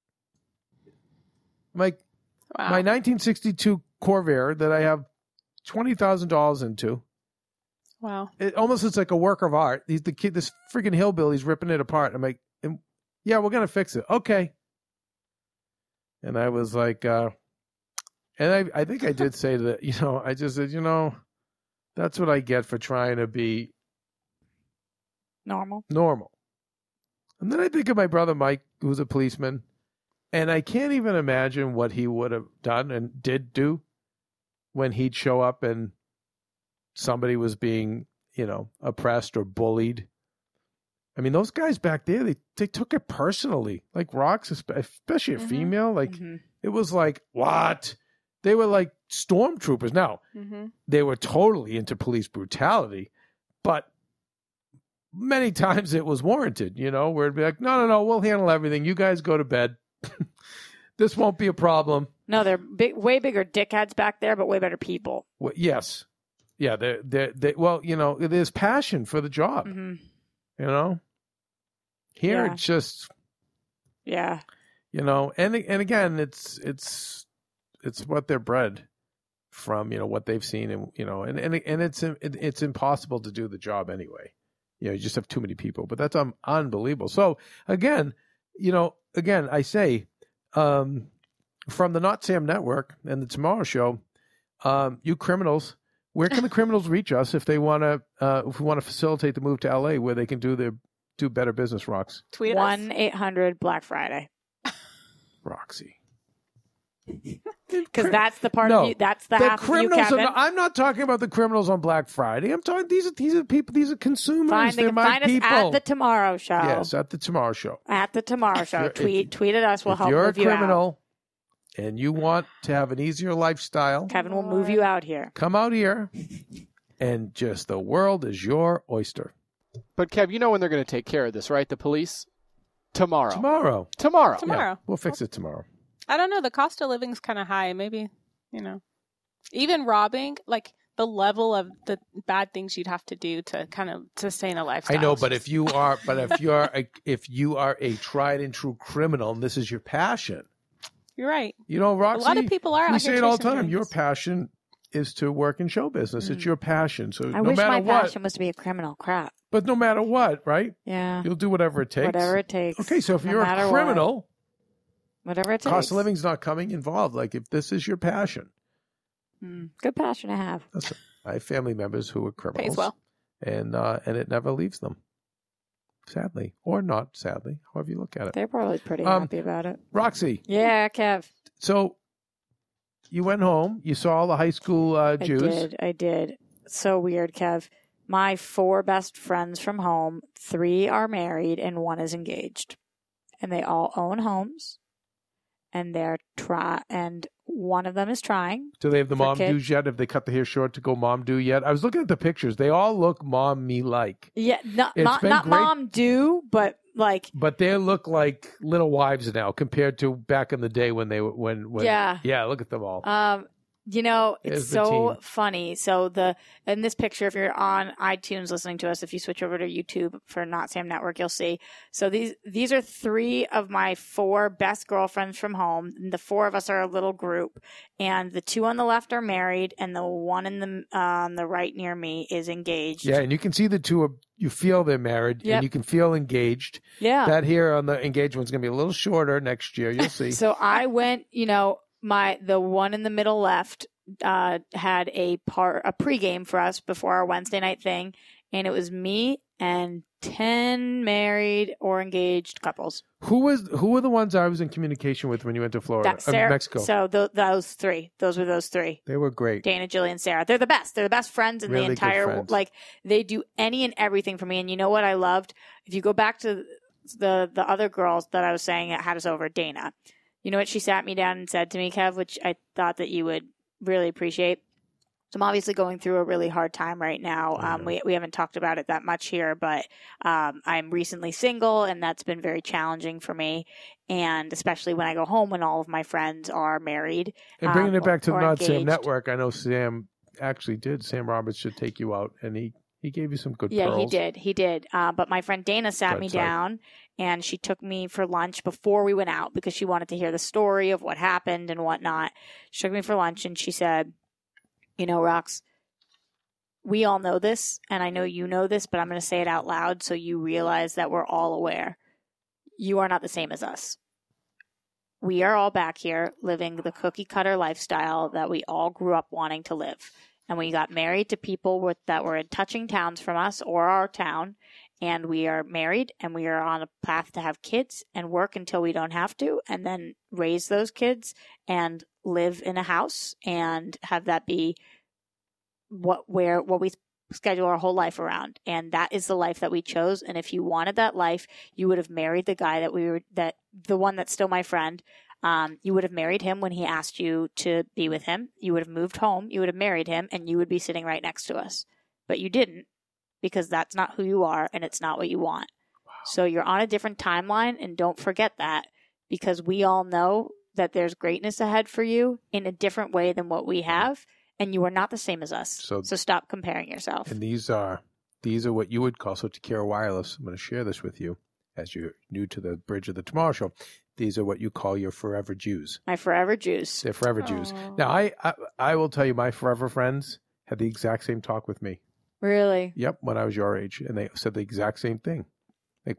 I'm like, wow. My 1962 Corvair that I have $20,000 into. Wow. It almost looks like a work of art. He's the kid, this freaking hillbilly's ripping it apart. I'm like, yeah, we're going to fix it. Okay. And I was like, and I think I did say that, I just said, that's what I get for trying to be normal. And then I think of my brother Mike, who's a policeman, and I can't even imagine what he would have done and did do when he'd show up and somebody was being, oppressed or bullied. I mean, those guys back there, they took it personally. Like Rox, especially a female, like it was like, what? They were like stormtroopers. Now, they were totally into police brutality, but many times it was warranted, where it'd be like, no, we'll handle everything. You guys go to bed. This won't be a problem. No, they're way bigger dickheads back there, but way better people. Well, yes. Yeah, there's passion for the job, Here it's just... Yeah. And again, it's what they're bred from, what they've seen, and it's impossible to do the job anyway. You just have too many people, but that's unbelievable. So again, I say, from the Not Sam Network and the Tomorrow Show, you criminals, where can the criminals reach us if they want to facilitate the move to LA where they can do better business, Rox? Tweet us. 1-800 Black Friday. Roxy. Because that's the part of you. That's the half of you, criminals. Kevin. I'm not talking about the criminals on Black Friday. I'm talking these are people. These are consumers. They're my find people. us at the Tomorrow Show. Yes, at the Tomorrow Show. At the Tomorrow Show. Tweet at us. We'll help If you're a move you out. criminal and you want to have an easier lifestyle, Kevin will move you out here. come out here, and just the world is your oyster. But Kev, you know when they're going to take care of this, right? The police? Tomorrow. Tomorrow. Tomorrow. We'll fix it tomorrow. I don't know. The cost of living's kind of high. Maybe, even robbing, like the level of the bad things you'd have to do to kind of sustain a lifestyle. I know, but if you are a tried and true criminal, and this is your passion, you're right. Roxy, A lot of people are. we out say here it all the chasing time. dreams. Your passion is to work in show business. It's your passion. So I no wish matter my what, passion was to be a criminal. Crap. but no matter what, right? Yeah. You'll do whatever it takes. Whatever it takes. Okay, so if No you're matter a what. criminal, Whatever it takes. cost of living's not coming involved. Like if this is your passion, Good passion to have. I have family members who are criminals, Pays well. and it never leaves them. Sadly, or not sadly, however you look at it. They're probably pretty happy about it. Roxy, Yeah, Kev. so you went home. You saw all the high school Jews. I did. So weird, Kev. My 4 best friends from home, 3 are married and 1 is engaged. And they all own homes. And and one of them is trying. Do they have the For mom kids. do's yet? Have they cut the hair short to go mom do yet? I was looking at the pictures. They all look mom me like, Yeah, not It's been not great. mom do, but like but they look like little wives now compared to back in the day when they were when Yeah. Look at them all. it's There's the so team. funny. So in this picture, if you're on iTunes listening to us, if you switch over to YouTube for Not Sam Network, you'll see. So these are 3 of my 4 best girlfriends from home. And the 4 of us are a little group, and the 2 on the left are married, and the one in the right near me is engaged. Yeah, and you can see the two. You feel they're married, Yep. and you can feel engaged. Yeah. That hair on the engagement's going to be a little shorter next year. You'll see. So I went, the one in the middle left had a pregame for us before our Wednesday night thing, and it was me and 10 married or engaged couples. Who were the ones I was in communication with when you went to Florida, That's Sarah, Mexico? So those 3. Those were those 3. They were great. Dana, Jillian, Sarah. They're the best. They're the best friends in Really the good entire friends. like they do any and everything for me. And you know what I loved? If you go back to the other girls that I was saying that had us over, Dana. You know what she sat me down and said to me, Kev, which I thought that you would really appreciate. So I'm obviously going through a really hard time right now. We haven't talked about it that much here, but I'm recently single, and that's been very challenging for me. And especially when I go home when all of my friends are married. And bringing it back to the or Not Sam engaged. Network, I know Sam actually did. Sam Roberts should take you out, and he gave you some good Yeah, pearls. he did. But my friend Dana sat Good me sight. down, and she took me for lunch before we went out because she wanted to hear the story of what happened and whatnot. She took me for lunch, and she said, Rox, we all know this, and I know you know this, but I'm going to say it out loud so you realize that we're all aware. You are not the same as us. We are all back here living the cookie cutter lifestyle that we all grew up wanting to live. And we got married to people that were in touching towns from us or our town. And we are married and we are on a path to have kids and work until we don't have to, and then raise those kids and live in a house and have that be what we schedule our whole life around. And that is the life that we chose. And if you wanted that life, you would have married the guy the one that's still my friend. You would have married him when he asked you to be with him. You would have moved home. You would have married him, and you would be sitting right next to us. But you didn't, because that's not who you are, and it's not what you want. Wow. So you're on a different timeline, and don't forget that, because we all know that there's greatness ahead for you in a different way than what we have, and you are not the same as us. So stop comparing yourself. And these are what you would call, so Takira Wireless, I'm going to share this with you as you're new to the Bridge of the Tomorrow Show. These are what you call your forever Jews. My forever Jews. They're forever Jews. Now, I will tell you, my forever friends had the exact same talk with me. Really? Yep, when I was your age. And they said the exact same thing. Like,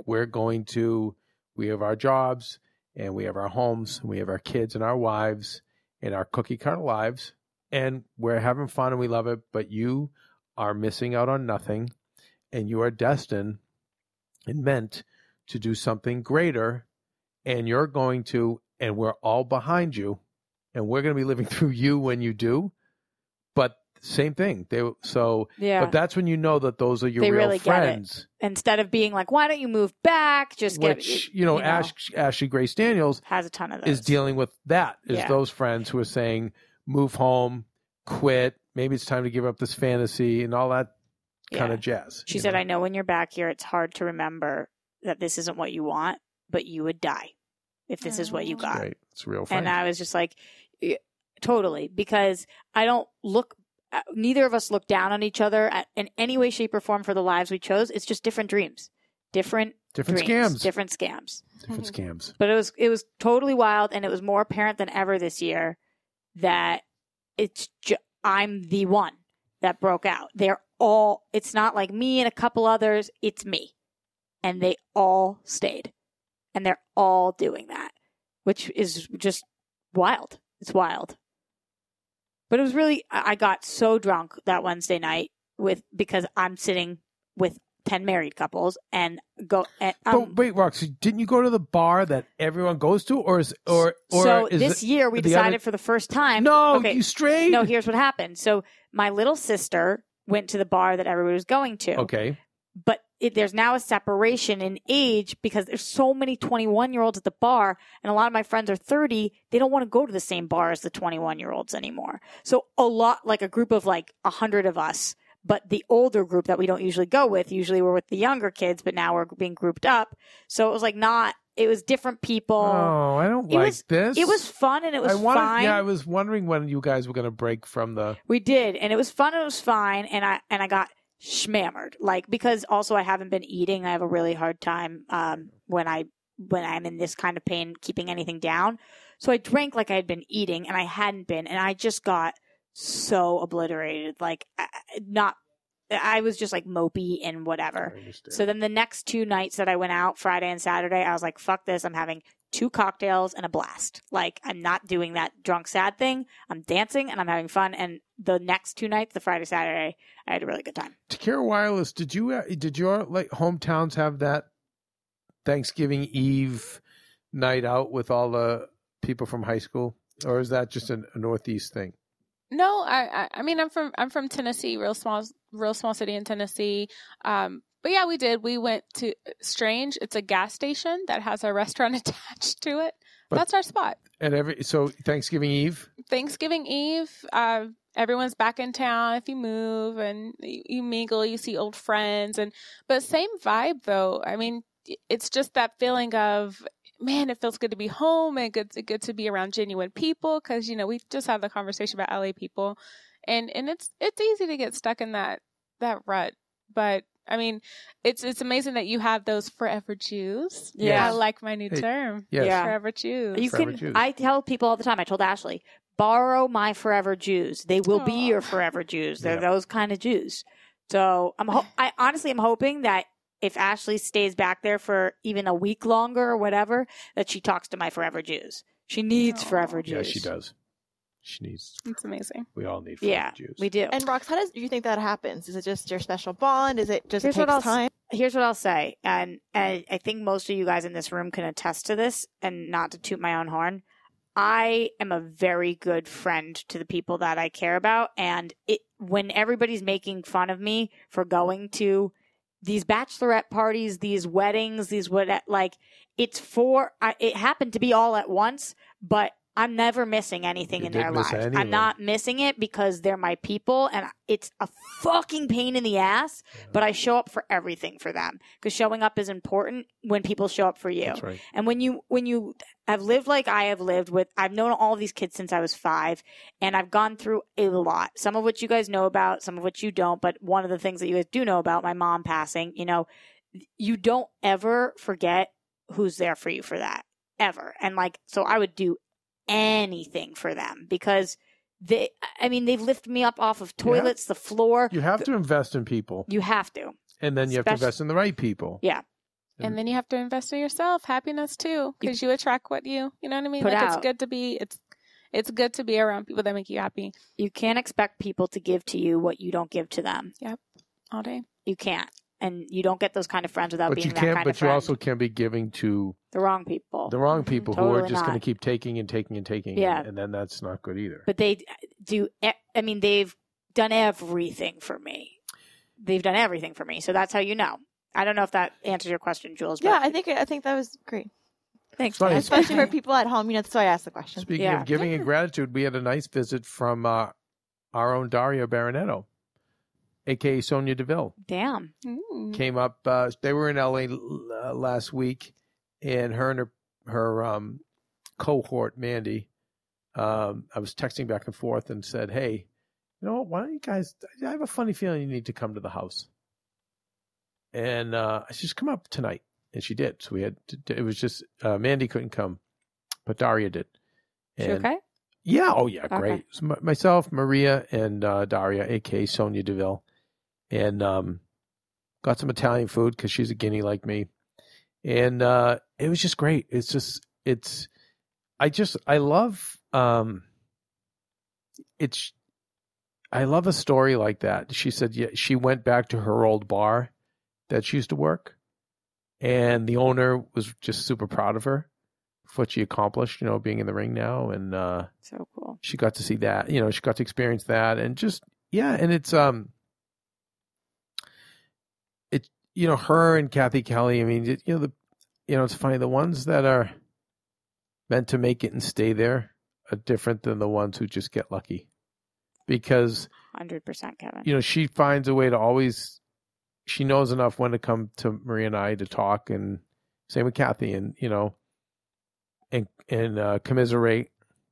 we have our jobs, and we have our homes, and we have our kids and our wives, and our cookie cutter lives, and we're having fun and we love it, but you are missing out on nothing, and you are destined and meant to do something greater, and you're going to, and we're all behind you, and we're going to be living through you when you do. But same thing. Yeah. But that's when you know that those are your They real really get it. friends. Instead of being like, why don't you move back? Just Which, get, Ashley Grace Daniels has a ton of those. is dealing with that. Is Yeah. those friends who are saying, move home, quit. Maybe it's time to give up this fantasy and all that kind of jazz. She said, I know when you're back here, it's hard to remember that this isn't what you want, but you would die if this is what you got. Right. It's real friends. And I was just like, totally, because neither of us look down on each other in any way, shape, or form for the lives we chose. It's just different dreams, different dreams, scams, different scams. different scams. But it was totally wild, and it was more apparent than ever this year that I'm the one that broke out. It's not like me and a couple others, it's me. And they all stayed. And they're all doing that, which is just wild. It's wild. But it was really, I got so drunk that Wednesday night because I'm sitting with 10 married couples and But wait, Roxy, didn't you go to the bar that everyone goes to, this year we decided for the first time. No, you strayed. No, here's what happened. So my little sister went to the bar that everybody was going to. Okay. But there's now a separation in age because there's so many 21-year-olds at the bar, and a lot of my friends are 30. They don't want to go to the same bar as the 21-year-olds anymore. So a group of 100 of us, but the older group that we don't usually go with, usually we're with the younger kids, but now we're being grouped up. So it was it was different people. Oh, I don't like this. It was fun and it was fine. Yeah, I was wondering when you guys were going to break from the. We did, and it was fun and it was fine, and I got schmammered, because also I haven't been eating. I have a really hard time when I'm in this kind of pain keeping anything down. So I drank like I had been eating, and I hadn't been, and I just got so obliterated. I was just mopey and whatever. So then the next 2 nights that I went out, Friday and Saturday, I was like, fuck this. I'm having 2 cocktails and a blast. I'm not doing that drunk, sad thing. I'm dancing and I'm having fun. And the next 2 nights, the Friday, Saturday, I had a really good time. Takara Wireless, did your hometowns have that Thanksgiving Eve night out with all the people from high school? Or is that just a Northeast thing? No, I mean, I'm from Tennessee, real small city in Tennessee. But yeah, we did. We went to Strange. It's a gas station that has a restaurant attached to it. That's our spot. And so Thanksgiving Eve? Thanksgiving Eve, everyone's back in town if you move and you mingle, you see old friends. But same vibe though. I mean, it's just that feeling of, man, it feels good to be home and good to be around genuine people because, we just had the conversation about LA people and it's easy to get stuck in that rut. But I mean, it's amazing that you have those forever Jews. Yeah. I like my new term. Yes. Yeah. Forever Jews. Jews. I tell people all the time, I told Ashley, borrow my forever Jews. They will be your forever Jews. They're those kind of Jews. So I honestly am hoping that if Ashley stays back there for even a week longer or whatever, that she talks to my forever Jews. She needs forever Jews. Yeah, she does. She needs. It's amazing. We all need forever Jews. We do. And Rox, how do you think that happens? Is it just your special bond? Is it just it takes time? Here's what I'll say, and I think most of you guys in this room can attest to this, and not to toot my own horn. I am a very good friend to the people that I care about, and when everybody's making fun of me for going to these bachelorette parties, these weddings, it happened to be all at once, but I'm never missing anything in their lives. I'm not missing it because they're my people, and it's a fucking pain in the ass, but I show up for everything for them because showing up is important when people show up for you. That's right. And when you have lived like I have lived I've known all these kids since I was 5, and I've gone through a lot. Some of which you guys know about, some of which you don't, but one of the things that you guys do know about, my mom passing, you don't ever forget who's there for you for that, ever. And so I would do anything for them because they've lifted me up off of toilets, the floor. You have to invest in people. You have to. And then you have to invest in the right people. Yeah. And then you have to invest in yourself, happiness too, because you attract what you know what I mean? Put out. It's good to be, it's good to be around people that make you happy. You can't expect people to give to you what you don't give to them. Yep. All day. You can't. And you don't get those kind of friends without But being you that can't. kind But of friend. you also can be giving to the wrong people. the wrong people who are Totally just going not. to keep taking and taking and taking. Yeah. And then that's not good either. But they do. I mean, they've done everything for me. They've done everything for me. So that's how you know. I don't know if that answers your question, Jules. But Yeah, I think that was great, thanks. Funny. Jen. especially for people at home. That's why I asked the question. Speaking Yeah. of giving and gratitude, we had a nice visit from our own Daria Baronetto, a.k.a. Sonia Deville. Damn. Came up. They were in L.A. Last week, and her cohort, Mandy, I was texting back and forth and said, hey, you know what, why don't you guys, I have a funny feeling you need to come to the house. And I said, just come up tonight. And she did. So it was just, Mandy couldn't come, but Daria did. She And okay? yeah. Oh, yeah. Okay. Great. So myself, Maria, and Daria, a.k.a. Sonia Deville. And got some Italian food because she's a guinea like me. And it was just great. I love I love a story like that. She said she went back to her old bar that she used to work. And the owner was just super proud of her for what she accomplished, being in the ring now. And So cool. she got to see that, she got to experience that. And just, yeah. And it's, her and Kathy Kelly, I mean, it's funny. The ones that are meant to make it and stay there are different than the ones who just get lucky. Because 100%, Kevin. she finds a way to always, she knows enough when to come to Maria and I to talk, and same with Kathy, and commiserate.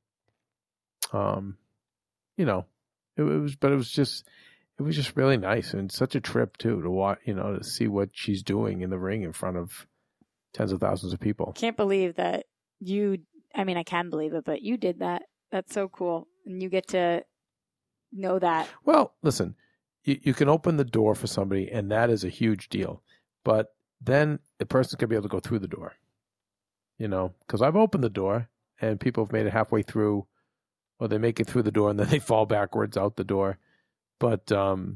It was just really nice, and such a trip too to watch, to see what she's doing in the ring in front of tens of thousands of people. Can't believe that I can believe it, but you did that. That's so cool. And you get to know that. Well, listen, you can open the door for somebody, and that is a huge deal. But then the person's going to be able to go through the door, because I've opened the door, and people have made it halfway through, or they make it through the door, and then they fall backwards out the door. But,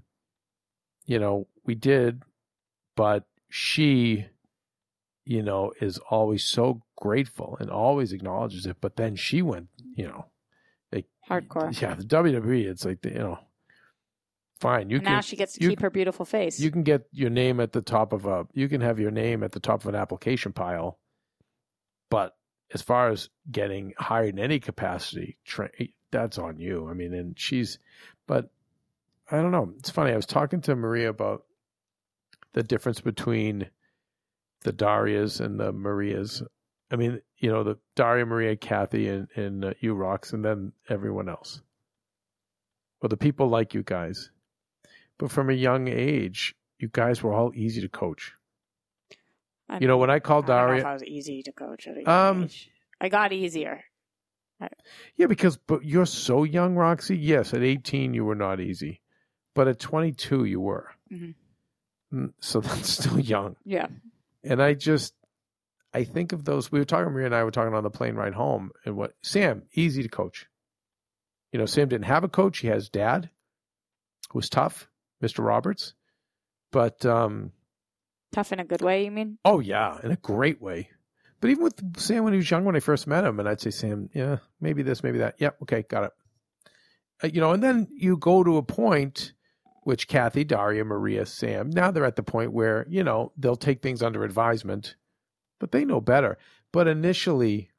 we did, but she, is always so grateful and always acknowledges it. But then she went, Hardcore. Yeah, the WWE, it's like, fine. Now she gets to keep her beautiful face. You can get your name at the top of an application pile. But as far as getting hired in any capacity, that's on you. I mean, but I don't know. It's funny. I was talking to Maria about the difference between the Darias and the Marias. I mean, the Daria, Maria, Kathy, and you, Rox, and then everyone else. Well, the people like you guys. But from a young age, you guys were all easy to coach. When I called I don't know Daria... if I was easy to coach at a young age. I got easier. Yeah, but you're so young, Roxy. Yes, at 18, you were not easy. But at 22, you were. Mm-hmm. So that's still young. Yeah. And I think of those. Maria and I were talking on the plane ride home, and Sam, easy to coach. Sam didn't have a coach. He has dad, who was tough, Mr. Roberts. But tough in a good way, you mean? Oh, yeah, in a great way. But even with Sam when he was young, when I first met him, and I'd say, Sam, yeah, maybe this, maybe that. Yep, okay, got it. And then you go to a point, which Kathy, Daria, Maria, Sam, now they're at the point where, they'll take things under advisement, but they know better. But initially,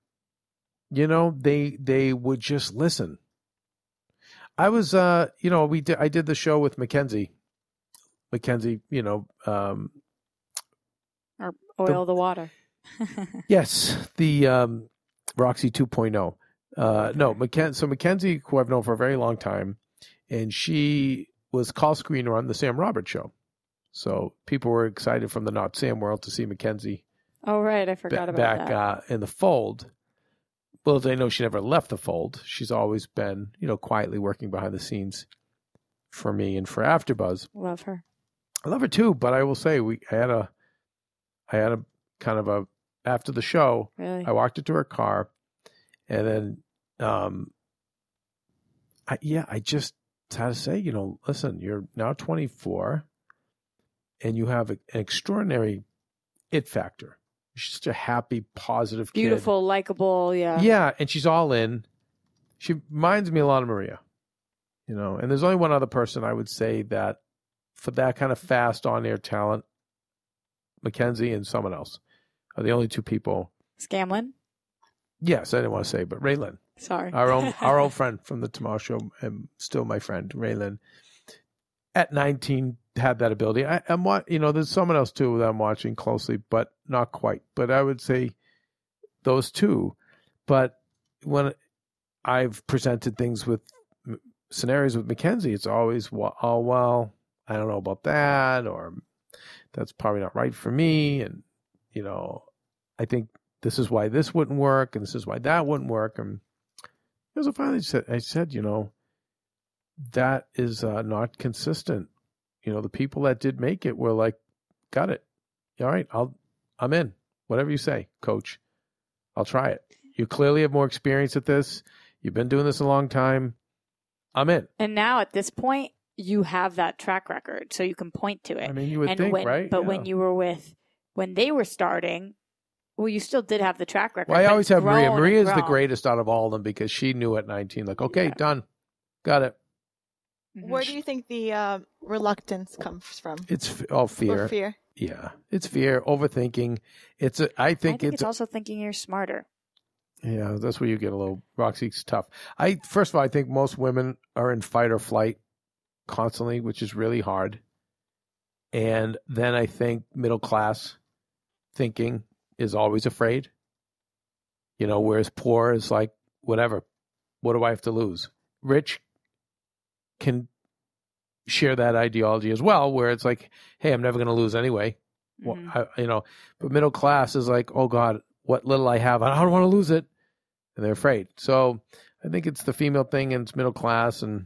they would just listen. I was, I did the show with Mackenzie, or oil the water. Yes, the Roxy 2.0. No, so Mackenzie, who I've known for a very long time, and she was call screener on the Sam Roberts show. So people were excited from the Not Sam world to see Mackenzie. Oh, right. I forgot about that. In the fold. Well, they know she never left the fold. She's always been, quietly working behind the scenes for me and for AfterBuzz. Love her. I love her too, but I will say I had a kind of a, after the show, really? I walked into her car, and then, I just had to say, listen, you're now 24, and you have an extraordinary it factor. She's just a happy, positive kid. Beautiful, likable, yeah. Yeah, and she's all in. She reminds me a lot of Maria, and there's only one other person I would say that for that kind of fast on-air talent, Mackenzie and someone else are the only two people. Scamlin? Yes, I didn't want to say, but Raylan. Sorry. Our old friend from the Tomorrow Show, and still my friend, Raylan, at 19 had that ability. There's someone else too that I'm watching closely, but not quite. But I would say those two. But when I've presented things with scenarios with Mackenzie, it's always, I don't know about that, or that's probably not right for me. And, I think this is why this wouldn't work, and this is why that wouldn't work. And so finally I said, that is not consistent. The people that did make it were like, got it. All right, I'm in. Whatever you say, coach. I'll try it. You clearly have more experience at this. You've been doing this a long time. I'm in. And now at this point, you have that track record, so you can point to it. I mean, you would think, right? But Yeah. when they were starting, well, you still did have the track record. Well, I always have Maria. Maria is the grown. greatest out of all of them because she knew at 19, like, okay, done. Got it. Where do you think the reluctance comes from? It's fear. Or fear? Yeah, it's fear, overthinking. I think it's also thinking you're smarter. Yeah, that's where you get a little, Roxy's tough. First of all, I think most women are in fight or flight constantly, which is really hard. And then I think middle class thinking is always afraid. Whereas poor is like, whatever, what do I have to lose? Rich can share that ideology as well, where it's like, hey, I'm never going to lose anyway. Mm-hmm. But middle class is like, oh God, what little I have, I don't want to lose it. And they're afraid. So I think it's the female thing, and it's middle class. And,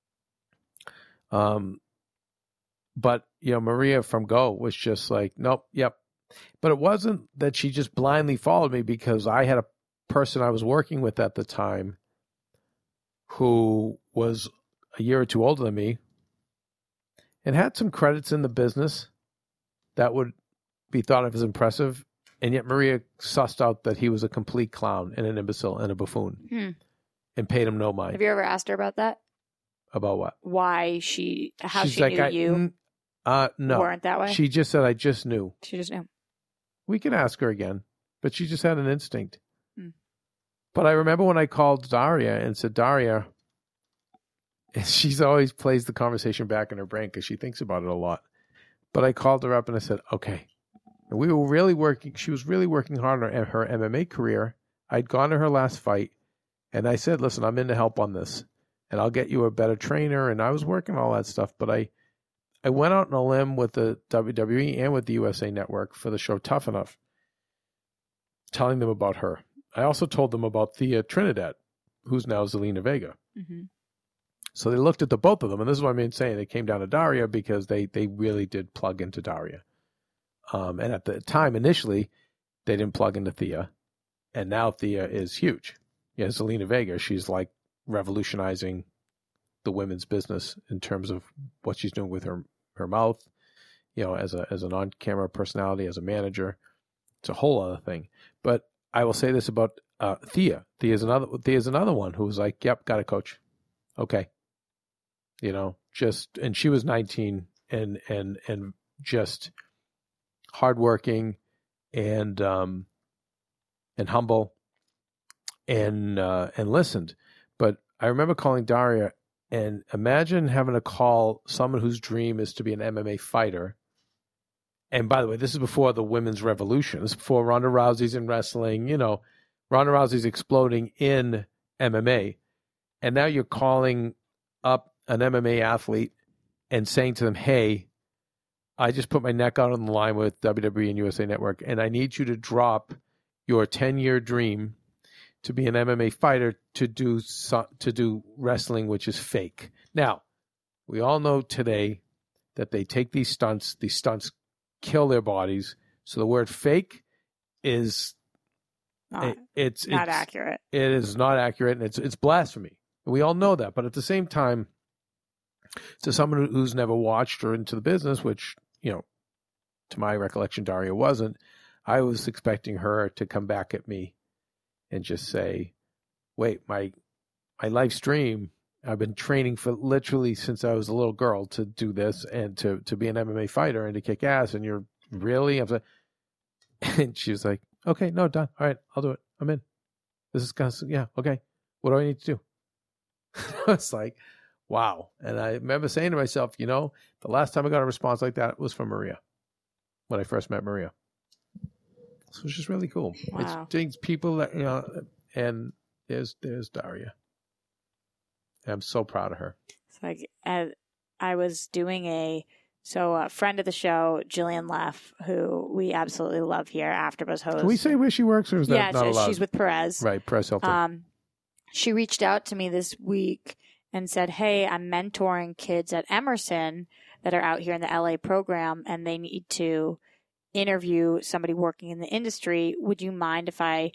but Maria from Go was just like, nope, yep. But it wasn't that she just blindly followed me, because I had a person I was working with at the time who was a year or two older than me and had some credits in the business that would be thought of as impressive. And yet Maria sussed out that he was a complete clown and an imbecile and a buffoon and paid him no mind. Have you ever asked her about that? About what? How She's she like, knew you no. weren't that way? She just said, I just knew. She just knew. We can ask her again, but she just had an instinct. But I remember when I called Daria and said, Daria, and she's always plays the conversation back in her brain because she thinks about it a lot. But I called her up and I said, okay. And we were really working. She was really working hard on her MMA career. I'd gone to her last fight, and I said, listen, I'm in to help on this, and I'll get you a better trainer. And I was working all that stuff. But I went out on a limb with the WWE and with the USA Network for the show Tough Enough, telling them about her. I also told them about Thea Trinidad, who's now Zelina Vega. Mm-hmm. So they looked at the both of them, and this is what I mean saying they came down to Daria because they really did plug into Daria. And at the time, initially, they didn't plug into Thea, and now Thea is huge. Yeah, Zelina Vega, she's like revolutionizing the women's business in terms of what she's doing with her mouth, as an on-camera personality, as a manager. It's a whole other thing. But I will say this about Thea. Thea's another one who was like, yep, got it, coach. Okay. And she was 19 and just hardworking and humble and listened. But I remember calling Daria, and imagine having to call someone whose dream is to be an MMA fighter. And by the way, this is before the women's revolution. This is before Ronda Rousey's in wrestling. Ronda Rousey's exploding in MMA. And now you're calling up an MMA athlete and saying to them, hey, I just put my neck out on the line with WWE and USA Network, and I need you to drop your 10-year dream to be an MMA fighter to do wrestling, which is fake. Now, we all know today that they take these stunts kill their bodies. So the word fake is not accurate. It is not accurate, and it's blasphemy. We all know that. But at the same time, to someone who's never watched or into the business, which, to my recollection, Daria wasn't. I was expecting her to come back at me and just say, wait, my live stream, I've been training for literally since I was a little girl to do this and to be an MMA fighter and to kick ass. And you're really upset. And she was like, okay, no, done. All right, I'll do it. I'm in. This is kind of, yeah, okay. What do I need to do? I was like, wow. And I remember saying to myself, you know, the last time I got a response like that was from Maria when I first met Maria. So it's just really cool. Wow. It's things people that, you know, and there's Daria. I'm so proud of her. It's like I was doing a friend of the show, Jillian Leff, who we absolutely love here, AfterBuzz host. Can we say where she works, or is that not allowed? She's with Perez. Right, Perez Hilton. She reached out to me this week and said, hey, I'm mentoring kids at Emerson that are out here in the LA program, and they need to interview somebody working in the industry. Would you mind if I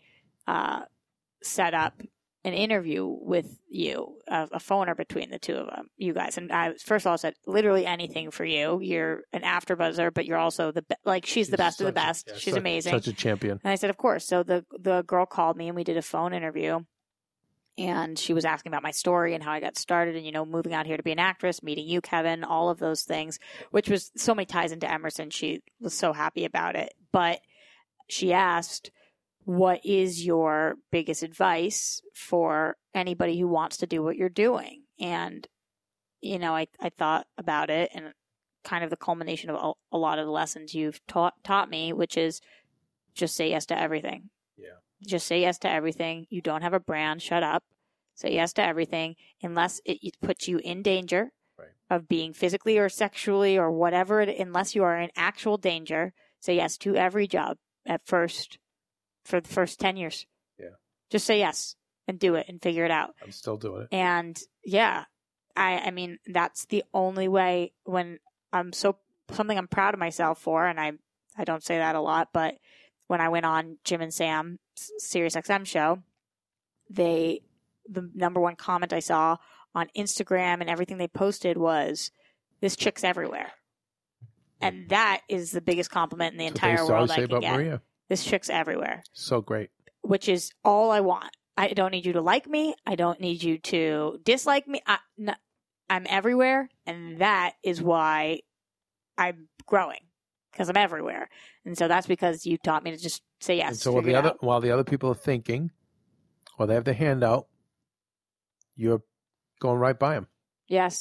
set up an interview with you, a phoner between the two of them, you guys? And I first of all said, literally anything for you. You're an AfterBuzzer, but you're also she's the best of the best. She's amazing. Such a champion. And I said, of course. So the girl called me and we did a phone interview. And she was asking about my story and how I got started and, you know, moving out here to be an actress, meeting you, Kevin, all of those things, which was so many ties into Emerson. She was so happy about it. But she asked, what is your biggest advice for anybody who wants to do what you're doing? And, you know, I thought about it, and kind of the culmination of a lot of the lessons you've taught me, which is just say yes to everything. Just say yes to everything. You don't have a brand. Shut up. Say yes to everything unless it puts you in danger of being physically or sexually or whatever. Unless you are in actual danger, say yes to every job at first for the first 10 years. Yeah. Just say yes and do it and figure it out. I'm still doing it. And yeah, I mean, that's the only way when something I'm proud of myself for. And I don't say that a lot, but when I went on Jim and Sam SiriusXM show, the number one comment I saw on Instagram and everything they posted was, "This chick's everywhere," and that is the biggest compliment in the entire world I can get. Maria. This chick's everywhere. So great. Which is all I want. I don't need you to like me. I don't need you to dislike me. I'm everywhere, and that is why I'm growing. Because I'm everywhere. And so that's because you taught me to just say yes. And so while the other people are thinking, or they have their hand out, you're going right by them. Yes.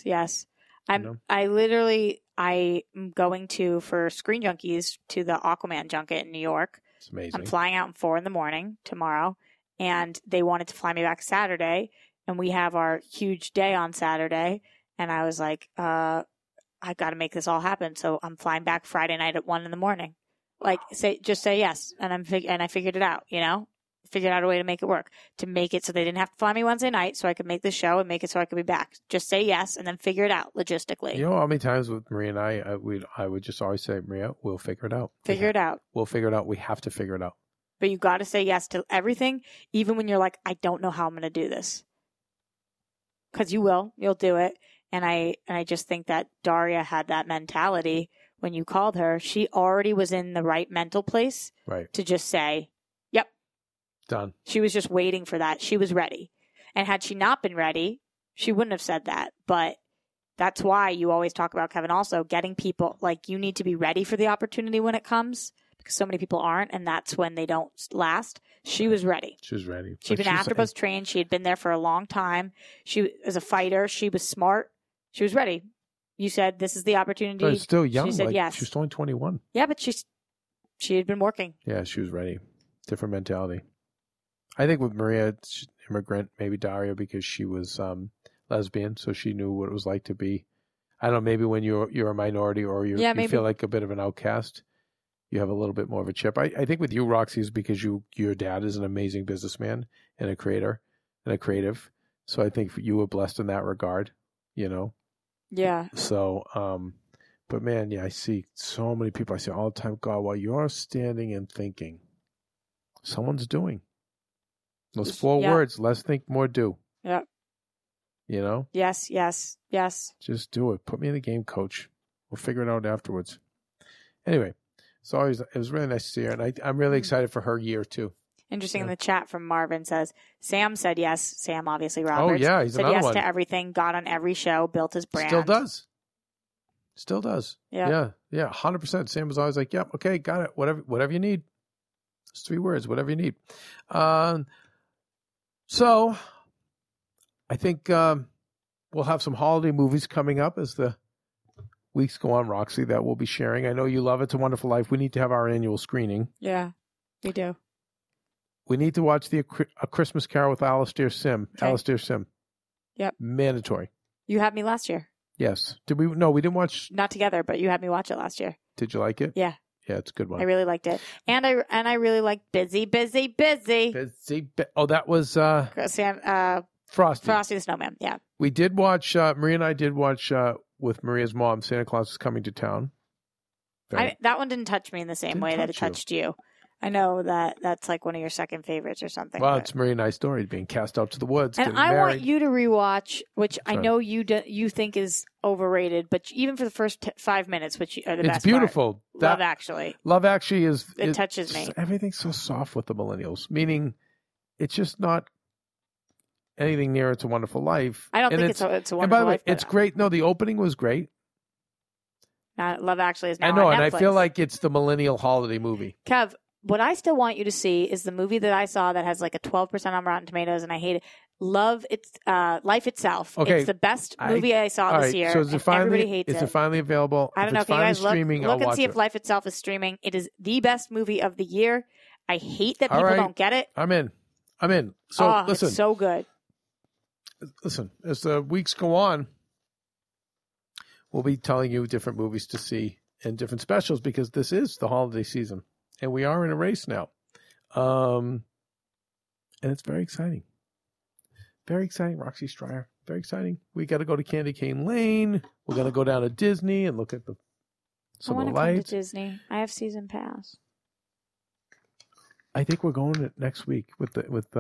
I'm going for Screen Junkies to the Aquaman junket in New York. It's amazing. I'm flying out at 4 a.m. tomorrow, and they wanted to fly me back Saturday, and we have our huge day on Saturday, and I was like, I got to make this all happen. So I'm flying back Friday night at 1 a.m. Like, just say yes. And I figured it out, you know, figured out a way to make it work, to make it so they didn't have to fly me Wednesday night so I could make the show and make it so I could be back. Just say yes and then figure it out logistically. You know how many times with Maria and I would just always say, Maria, we'll figure it out. Figure it out. We'll figure it out. We have to figure it out. But you got to say yes to everything, even when you're like, I don't know how I'm going to do this. Because you will. You'll do it. And I just think that Daria had that mentality when you called her. She already was in the right mental place to just say, yep. Done. She was just waiting for that. She was ready. And had she not been ready, she wouldn't have said that. But that's why you always talk about, Kevin, also getting people, like, you need to be ready for the opportunity when it comes, because so many people aren't, and that's when they don't last. She was ready. She was ready. She'd been AfterBuzz trained. She had been there for a long time. She was a fighter. She was smart. She was ready. You said, this is the opportunity. But still young. She said yes. She was only 21. Yeah, but she had been working. Yeah, she was ready. Different mentality. I think with Maria, immigrant, maybe Daria, because she was lesbian, so she knew what it was like to be. I don't know, maybe when you're a minority or you feel like a bit of an outcast, you have a little bit more of a chip. I think with you, Roxy, is because your dad is an amazing businessman and a creator and a creative. So I think you were blessed in that regard, you know? Yeah. So, but man, yeah, I see so many people. I say all the time, God, while you're standing and thinking, someone's doing. Those 4 words, less think, more do. Yeah. You know? Yes. Just do it. Put me in the game, coach. We'll figure it out afterwards. Anyway, it was really nice to see her, and I'm really excited for her year too. Interesting in the chat from Marvin says, Sam said yes. Sam, obviously, Roberts. Oh, yeah, he's said another yes one. to everything, got on every show, built his brand. Still does. Yeah. Yeah, 100%. Sam was always like, yep, okay, got it. Whatever you need. It's 3 words, whatever you need. So, I think we'll have some holiday movies coming up as the weeks go on, Roxy, that we'll be sharing. I know you love It's a Wonderful Life. We need to have our annual screening. Yeah, we do. We need to watch A Christmas Carol with Alastair Sim. Okay. Alastair Sim. Yep. Mandatory. You had me last year. Yes. Did we? No, we didn't watch. Not together, but you had me watch it last year. Did you like it? Yeah. Yeah, it's a good one. I really liked it. And I really liked Busy. Oh, that was Frosty. Frosty the Snowman. Yeah. We did watch, Maria and I did watch with Maria's mom, Santa Claus is Coming to Town. That one didn't touch me in the same way that it touched you. I know that's like one of your second favorites or something. Well, but... it's Maria and I's story, being cast out to the woods. And I want you to rewatch, which I know you think is overrated, but even for the first 5 minutes, which are the best. It's beautiful. Love Actually. Love Actually is. It touches me. Everything's so soft with the millennials, meaning it's just not anything near It's a Wonderful Life. I don't think it's a Wonderful Life. And by the way, it's great. No, the opening was great. Love Actually is now I know, on and Netflix. I feel like it's the millennial holiday movie. Kev, what I still want you to see is the movie that I saw that has like a 12% on Rotten Tomatoes, and I hate it. Life Itself. Okay. It's the best movie I saw this year. So is it finally, everybody hates it. Is it finally available? I don't know. If Can you guys streaming, look I'll and watch see if it. Life Itself is streaming? It is the best movie of the year. I hate that people don't get it. I'm in. So listen. It's so good. Listen, as the weeks go on, we'll be telling you different movies to see and different specials because this is the holiday season and we are in a race now. And it's very exciting. Very exciting, Roxy Stryer. Very exciting. We got to go to Candy Cane Lane. We're going to go down to Disney and look at some of the lights. I want to come to Disney. I have season pass. I think we're going next week with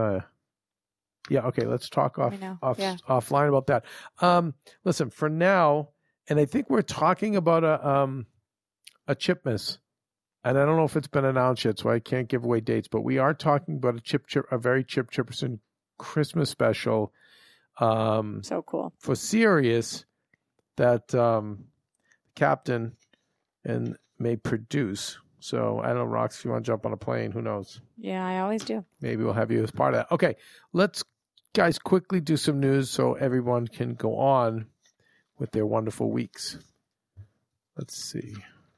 yeah, okay, let's talk offline about that. Listen, for now, and I think we're talking about a Chipmas, and I don't know if it's been announced yet, so I can't give away dates, but we are talking about a very Chip Chipperson Christmas special. So cool. For Sirius that Captain may produce. So I don't know, Rox, if you want to jump on a plane, who knows? Yeah, I always do. Maybe we'll have you as part of that. Okay, let's, guys, quickly do some news so everyone can go on with their wonderful weeks. Let's see.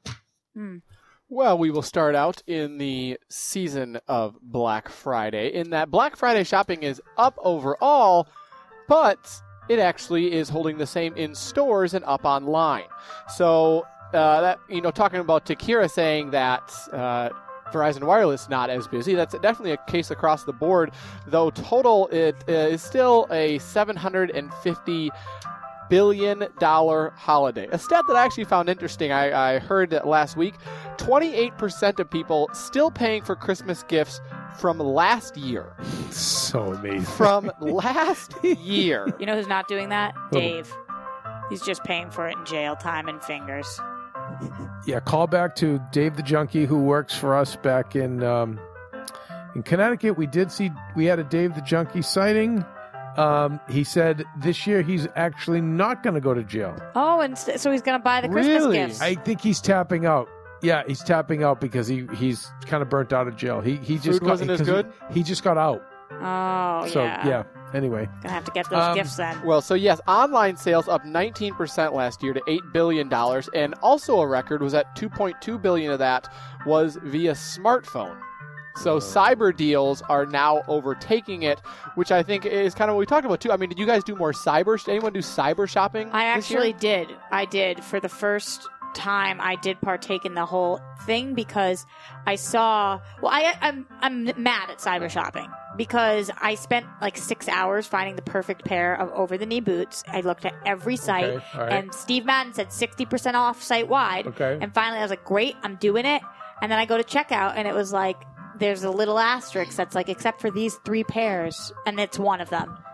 Well, we will start out in the season of Black Friday, in that Black Friday shopping is up overall, but it actually is holding the same in stores and up online. So, talking about Takira saying that Verizon Wireless not as busy, that's definitely a case across the board, though total it is still a $750 billion holiday. A stat that I actually found interesting, I heard last week, 28% of people still paying for Christmas gifts from last year. So amazing. From last year. You know who's not doing that? Dave. He's just paying for it in jail time and fingers. Yeah, call back to Dave the Junkie, who works for us back in Connecticut. We had a Dave the Junkie sighting. He said this year he's actually not going to go to jail. Oh, and so he's going to buy the Christmas gifts. I think he's tapping out. Yeah, he's tapping out because he's kind of burnt out of jail. He just wasn't as good. He just got out. Oh, so, yeah. Anyway, gonna have to get those gifts then. Well, so yes, online sales up 19% last year to $8 billion, and also a record was at $2.2 billion of that was via smartphone. So cyber deals are now overtaking it, which I think is kind of what we talked about too. I mean, did you guys do more cyber? Did anyone do cyber shopping? I actually this year? did. I did for the first time. I did partake in the whole thing because I saw. Well, I'm mad at cyber shopping because I spent like 6 hours finding the perfect pair of over-the-knee boots. I looked at every site, Okay, all right. and Steve Madden said 60% off site-wide. Okay. And finally, I was like, "Great, I'm doing it." And then I go to checkout, and it was like, there's a little asterisk that's like, except for these 3 pairs, and it's one of them.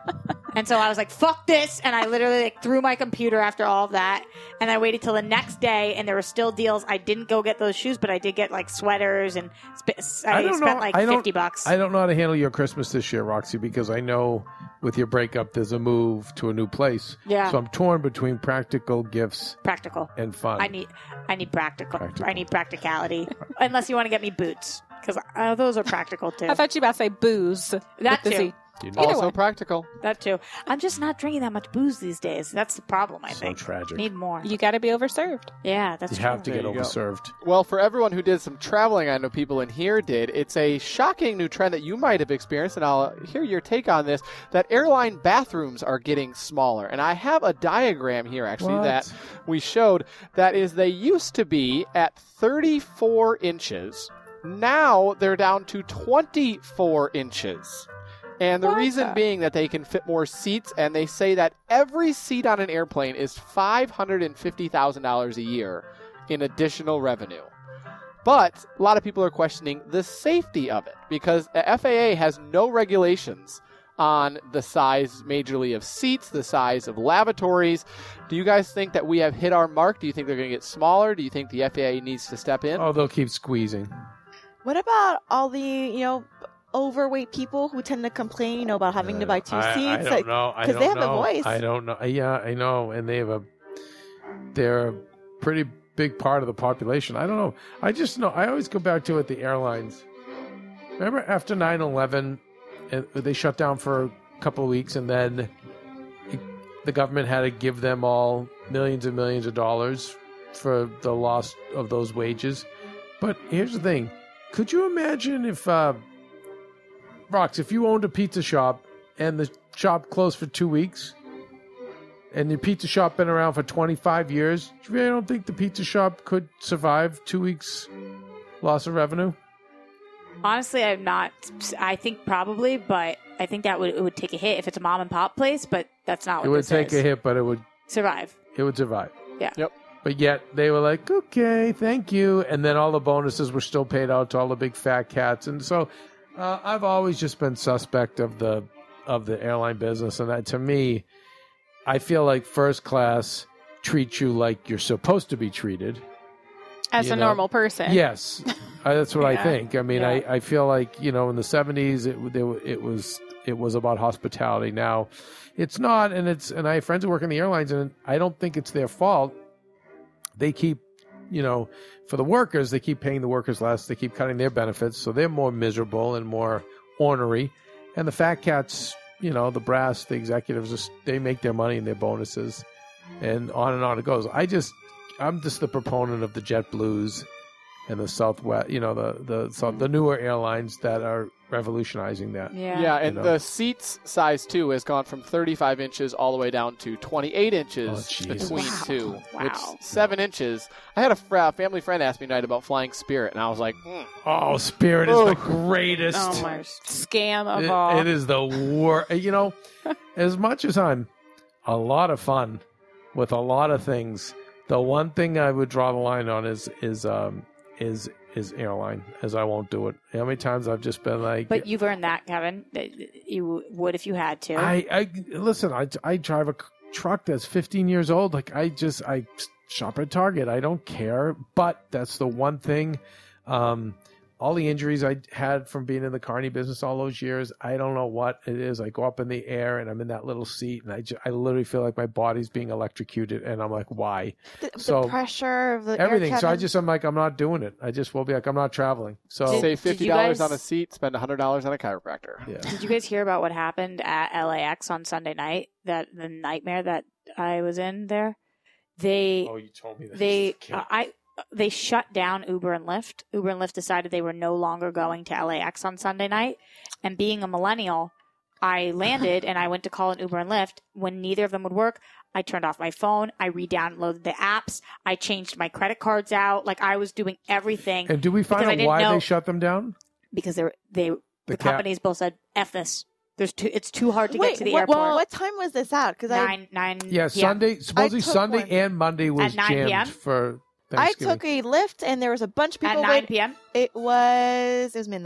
And so I was like, fuck this. And I literally like threw my computer after all of that. And I waited till the next day and there were still deals. I didn't go get those shoes, but I did get like sweaters and I spent like $50. I don't know how to handle your Christmas this year, Roxy, because I know with your breakup, there's a move to a new place. Yeah. So I'm torn between practical gifts and fun. I need practical. I need practicality. Unless you want to get me boots. Because those are practical too. I thought you were about to say booze. That with the too. Z. Also one. practical. That too. I'm just not drinking that much booze these days. That's the problem, I think. So tragic. Need more. You got to be overserved. Yeah, that's You true. have to get There you go. overserved. Well, for everyone who did some traveling, I know people in here did, it's a shocking new trend that you might have experienced, and I'll hear your take on this, that airline bathrooms are getting smaller. And I have a diagram here, actually, What? that we showed. That is, they used to be at 34 inches. Now they're down to 24 inches. And the reason being that they can fit more seats, and they say that every seat on an airplane is $550,000 a year in additional revenue. But a lot of people are questioning the safety of it because the FAA has no regulations on the size majorly of seats, the size of lavatories. Do you guys think that we have hit our mark? Do you think they're going to get smaller? Do you think the FAA needs to step in? Oh, they'll keep squeezing. What about all the, overweight people who tend to complain, about having to buy two seats? I don't know. Because they have a voice. I don't know. Yeah, I know. And they're a pretty big part of the population. I don't know. I just know. I always go back to it, the airlines. Remember after 9/11, they shut down for a couple of weeks, and then the government had to give them all millions and millions of dollars for the loss of those wages. But here's the thing. Could you imagine if... Rox, if you owned a pizza shop and the shop closed for 2 weeks and your pizza shop been around for 25 years, you really don't think the pizza shop could survive 2 weeks loss of revenue? Honestly, I think probably, but I think that it would take a hit if it's a mom and pop place, but that's not what It would this take is. a hit, but it would Survive. survive. Yeah. Yep. But yet they were like, okay, thank you. And then all the bonuses were still paid out to all the big fat cats. And so... I've always just been suspect of the airline business, and that to me, I feel like first class treats you like you're supposed to be treated. As a normal person. Yes, that's what I think. I mean, Yeah. I feel like in the 70s it was about hospitality. Now, it's not, and I have friends who work in the airlines, and I don't think it's their fault. They keep. For the workers, they keep paying the workers less. They keep cutting their benefits, so they're more miserable and more ornery. And the fat cats, the brass, the executives, they make their money and their bonuses, and on it goes. I'm just the proponent of the JetBlues and the Southwest, the newer airlines that are revolutionizing that. Yeah, and the seats size too has gone from 35 inches all the way down to 28 inches between two, which 7 inches. I had a family friend ask me tonight about flying Spirit, and I was like, "Oh, Spirit is the greatest scam of all. It is the worst." As much as I'm a lot of fun with a lot of things, the one thing I would draw the line on is airline, as I won't do it. How many times I've just been like... But you've earned that, Kevin. You would if you had to. Listen, I drive a truck that's 15 years old. Like, I shop at Target. I don't care. But that's the one thing. All the injuries I had from being in the carny business all those years, I don't know what it is. I go up in the air and I'm in that little seat and I literally feel like my body's being electrocuted and I'm like, why? The pressure of the everything. air, So I'm like, I'm not doing it. I just will be like, I'm not traveling. So save $50 guys- on a seat, spend $100 on a chiropractor. Yeah. Did you guys hear about what happened at LAX on Sunday night? The nightmare that I was in there? you told me that. They shut down Uber and Lyft. Uber and Lyft decided they were no longer going to LAX on Sunday night. And being a millennial, I landed and I went to call an Uber and Lyft. When neither of them would work, I turned off my phone. I re-downloaded the apps. I changed my credit cards out. Like, I was doing everything. And do we find out why they shut them down? Because the companies both said, F this. It's too hard to get to the airport. What time was this out? Because 9 Yeah, PM. Supposedly Sunday and Monday was At 9 p.m.? jammed for I Thanksgiving. took a Lyft and there was a bunch of people At 9 p.m.? It was midnight.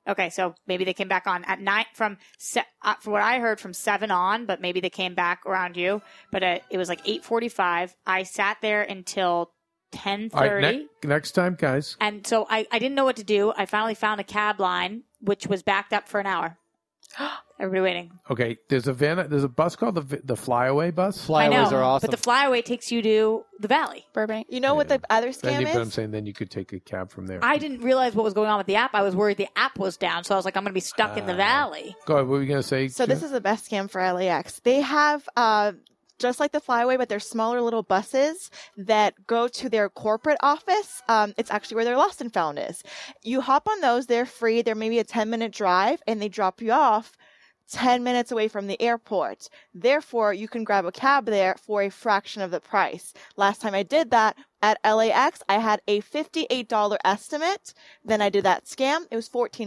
Okay, so maybe they came back on at 9 from what I heard from 7 on, but maybe they came back around you. But it was like 8:45. I sat there until 10:30. All right, next time, guys. And so I didn't know what to do. I finally found a cab line, which was backed up for an hour. Everybody waiting. Okay, there's a bus called the Flyaway bus. I know, Flyways are awesome. but the Flyaway takes you to the valley. Burbank. You know what the other Then scam but I'm is? saying then you could take a cab from there. I didn't realize what was going on with the app. I was worried the app was down, so I was like, I'm going to be stuck in the valley. Go ahead. What were you going to say? So this is the best scam for LAX. They have just like the Flyaway, but they're smaller little buses that go to their corporate office. It's actually where their Lost and Found is. You hop on those. They're free. They're maybe a 10-minute drive, and they drop you off 10 minutes away from the airport. Therefore, you can grab a cab there for a fraction of the price. Last time I did that at LAX, I had a $58 estimate. Then I did that scam. It was $14.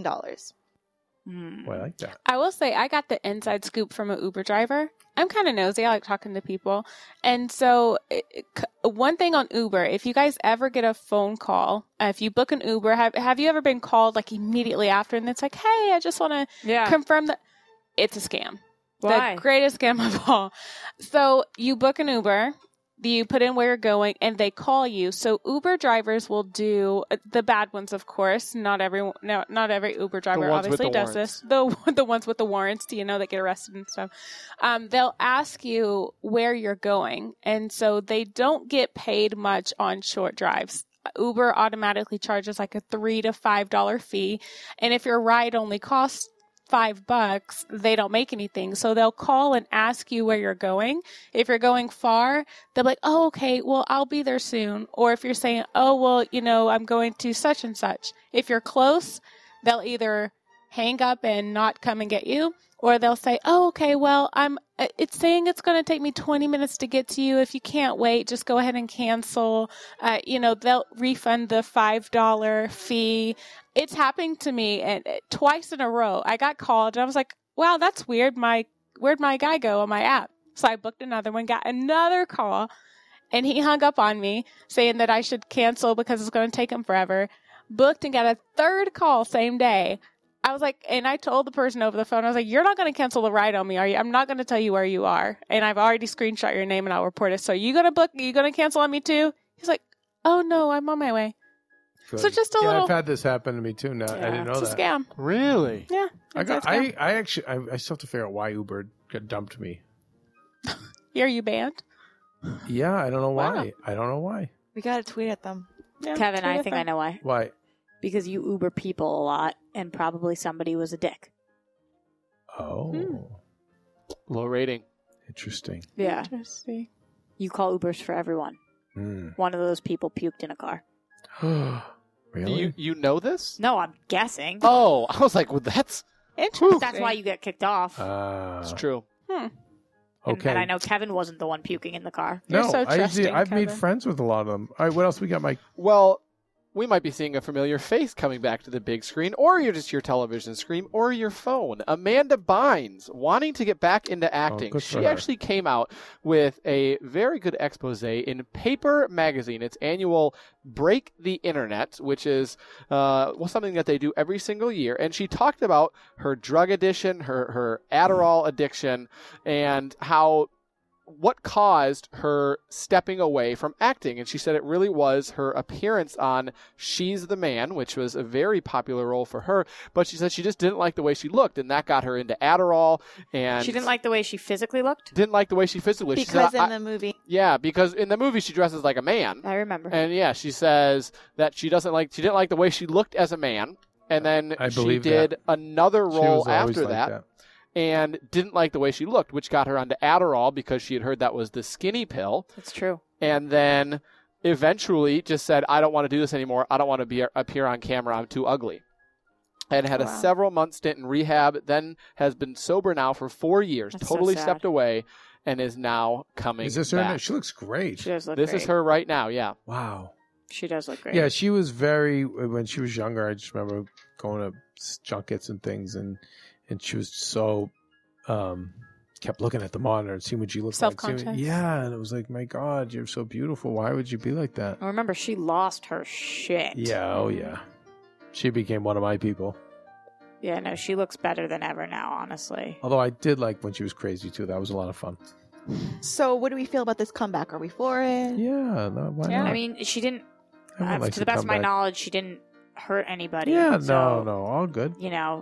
Oh, I like that. I will say I got the inside scoop from an Uber driver. I'm kind of nosy. I like talking to people. And so one thing on Uber, if you guys ever get a phone call, if you book an Uber, have you ever been called like immediately after and it's like, hey, I just want to confirm that it's a scam. Why? The greatest scam of all. So you book an Uber, you put in where you're going, and they call you. So Uber drivers will do the bad ones, of course. Not every Uber driver obviously does this. The ones with the warrants, that get arrested and stuff. They'll ask you where you're going, and so they don't get paid much on short drives. Uber automatically charges like a $3 to $5 fee, and if your ride only costs $5, they don't make anything. So they'll call and ask you where you're going. If you're going far, they'll be like, oh, okay, well, I'll be there soon. Or if you're saying, oh, well, I'm going to such and such. If you're close, they'll either hang up and not come and get you, or they'll say, oh, okay, well, it's saying it's going to take me 20 minutes to get to you. If you can't wait, just go ahead and cancel. They'll refund the $5 fee. It's happening to me and twice in a row. I got called and I was like, wow, that's weird. Where'd my guy go on my app? So I booked another one, got another call, and he hung up on me saying that I should cancel because it's going to take him forever. Booked and got a third call same day. I was like, and I told the person over the phone, I was like, you're not going to cancel the ride on me, are you? I'm not going to tell you where you are. And I've already screenshot your name and I'll report it. So you going to book? You going to cancel on me too? He's like, oh no, I'm on my way. Good. So just a little. I've had this happen to me too. Now I didn't know it's that. a scam. Really? Yeah. I still have to figure out why Uber dumped me. Are you banned? Yeah, I don't know why. Wow. I don't know why. We got to tweet at them. Yeah, Kevin, tweet I at think them. I know why. Why? Because you Uber people a lot, and probably somebody was a dick. Oh, Low rating. interesting. Yeah. Interesting. You call Ubers for everyone. One of those people puked in a car. Really? You know this? No, I'm guessing. Oh, I was like, well, that's Interesting. That's why you get kicked off. it's true. Okay. And I know Kevin wasn't the one puking in the car. You're No, so trusting, I've made Kevin. friends with a lot of them. All right, what else we got, Mike? Well, we might be seeing a familiar face coming back to the big screen, or you're just your television screen, or your phone. Amanda Bynes, wanting to get back into acting. good for She her. actually came out with a very good expose in Paper Magazine, its annual Break the Internet, which is something that they do every single year. And she talked about her drug addiction, her Adderall addiction, and what caused her stepping away from acting. And she said it really was her appearance on She's the Man, which was a very popular role for her. But she said she just didn't like the way she looked, and that got her into Adderall. And She didn't like the way she physically looked? didn't like the way she physically looked. Because she said, in the movie, yeah, because in the movie she dresses like a man. I remember. And yeah, she says that she didn't like the way she looked as a man. And then I she believe did that. another She role was always after like that. And didn't like the way she looked, which got her onto Adderall because she had heard that was the skinny pill. It's true. And then eventually just said, I don't want to do this anymore. I don't want to appear on camera. I'm too ugly. And had a several-month stint in rehab, then has been sober now for 4 years, That's totally so sad. stepped away, and is now coming Is this her? back. She looks great. She does look This great. is her right now, yeah. Wow. She does look great. Yeah, she was when she was younger, I just remember going to junkets and things, and she was so, kept looking at the monitor and seeing what she looked like. Self-conscious. Yeah, and it was like, my God, you're so beautiful. Why would you be like that? I remember she lost her shit. Yeah, oh yeah. She became one of my people. Yeah, no, she looks better than ever now, honestly. Although I did like when she was crazy too. That was a lot of fun. So, what do we feel about this comeback? Are we for it? Yeah, no, why Yeah. not? I mean, she didn't, Everyone likes to the best of my comeback. knowledge, she didn't hurt anybody. Yeah, so, no, all good. You know,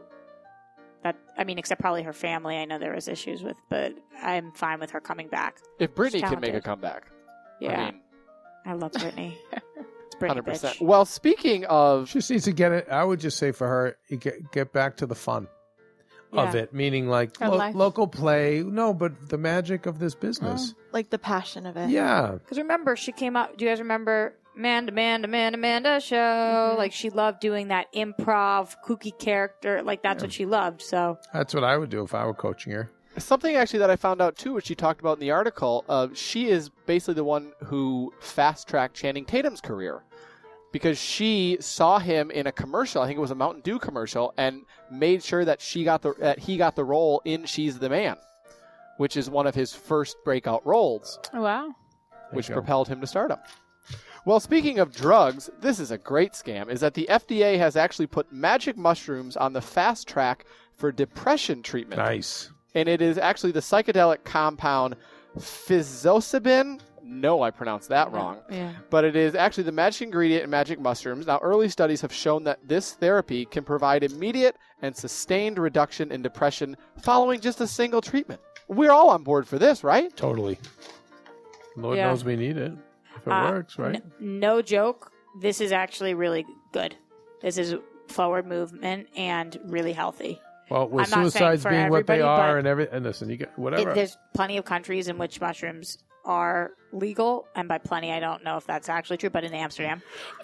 except probably her family, I know there was issues with, but I'm fine with her coming back. If Britney She's can make a talented. comeback. Yeah, I mean, I love Britney. It's Britney, 100%. bitch. Well, speaking of, She just needs to get it. I would just say for her, you get back to the fun of Yeah. it, meaning like Her life. local play. No, but the magic of this business. Like the passion of it. Yeah. Because remember, she came out. Do you guys remember Amanda show? Mm-hmm. Like she loved doing that improv, kooky character. Like that's what she loved. So That's what I would do if I were coaching her. something actually that I found out too, which she talked about in the article, she is basically the one who fast-tracked Channing Tatum's career. Because she saw him in a commercial, I think it was a Mountain Dew commercial, and made sure that he got the role in She's the Man, which is one of his first breakout roles, Wow. which you go. propelled him to stardom. Well, speaking of drugs, this is a great scam, is that the FDA has actually put magic mushrooms on the fast track for depression treatment. Nice. And it is actually the psychedelic compound psilocybin. No, I pronounced that wrong. yeah, But it is actually the magic ingredient in magic mushrooms. Now, early studies have shown that this therapy can provide immediate and sustained reduction in depression following just a single treatment. We're all on board for this, right? Totally. Lord Yeah. knows we need it. If it works, right? No joke. This is actually really good. This is forward movement and really healthy. Well, with I'm not saying suicides for being what they everybody, are but and listen, you get whatever. There's plenty of countries in which mushrooms are legal, and by plenty, I don't know if that's actually true, but in Amsterdam,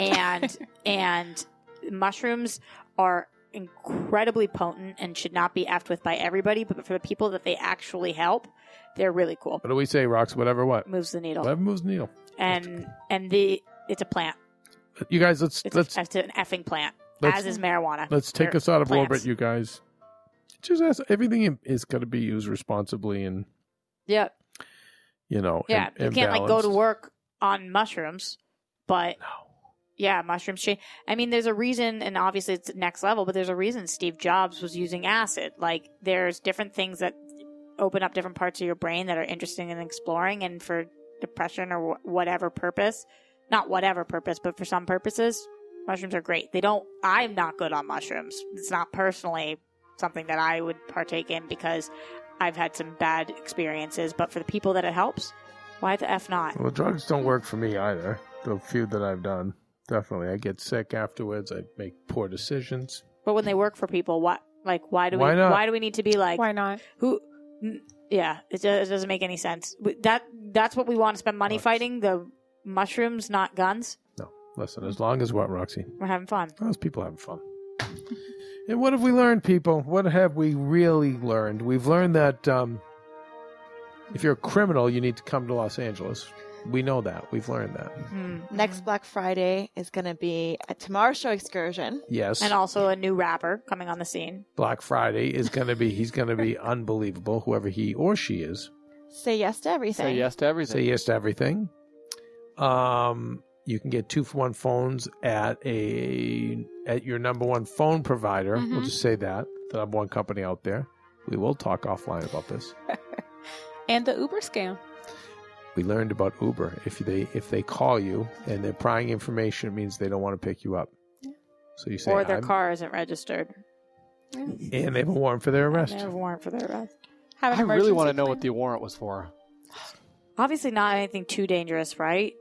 and mushrooms are incredibly potent and should not be effed with by everybody, but for the people that they actually help, they're really cool. What do we say, Rox? Whatever what? Moves the needle, Whatever moves the needle. and it's a plant. You guys, let's It's an effing plant, let's- as is marijuana. let's take They're us out of plants. orbit, you guys. Just ask, everything is going to be used responsibly and Yeah, and you can't like go to balanced. work on mushrooms, but yeah, mushrooms change. I mean, there's a reason, and obviously it's next level, but there's a reason Steve Jobs was using acid. Like, there's different things that open up different parts of your brain that are interesting in exploring, and for depression or whatever purpose, not whatever purpose, but for some purposes, mushrooms are great. I'm not good on mushrooms. It's not personally something that I would partake in because I've had some bad experiences, but for the people that it helps, why the F not? Well, drugs don't work for me either. The few that I've done, definitely. I get sick afterwards. I make poor decisions. But when they work for people, why do Why not? why do we need to be like Why not? Yeah, it doesn't make any sense. That's what we want to spend money Nuts. fighting, the mushrooms, not guns. No, listen. As long as what, Roxy? We're having fun. Those people having fun. And what have we learned, people? What have we really learned? We've learned that if you're a criminal, you need to come to Los Angeles. We know that. We've learned that. Next Black Friday is going to be a Tomorrow Show excursion. Yes. And also a new rapper coming on the scene. Black Friday is going to be, he's going to be unbelievable, whoever he or she is. Say yes to everything. Say yes to everything. Say yes to everything. You can get 2-for-1 phones at your number one phone provider. We'll just say that. The number one company out there. We will talk offline about this. And the Uber scam. We learned about Uber. If they call you and they're prying information, it means they don't want to pick you up. So you say, Or their car isn't registered. and they have a warrant for their arrest. They have a warrant for their arrest. Have an I really want to emergency know plan. what the warrant was for. Obviously not anything too dangerous, right?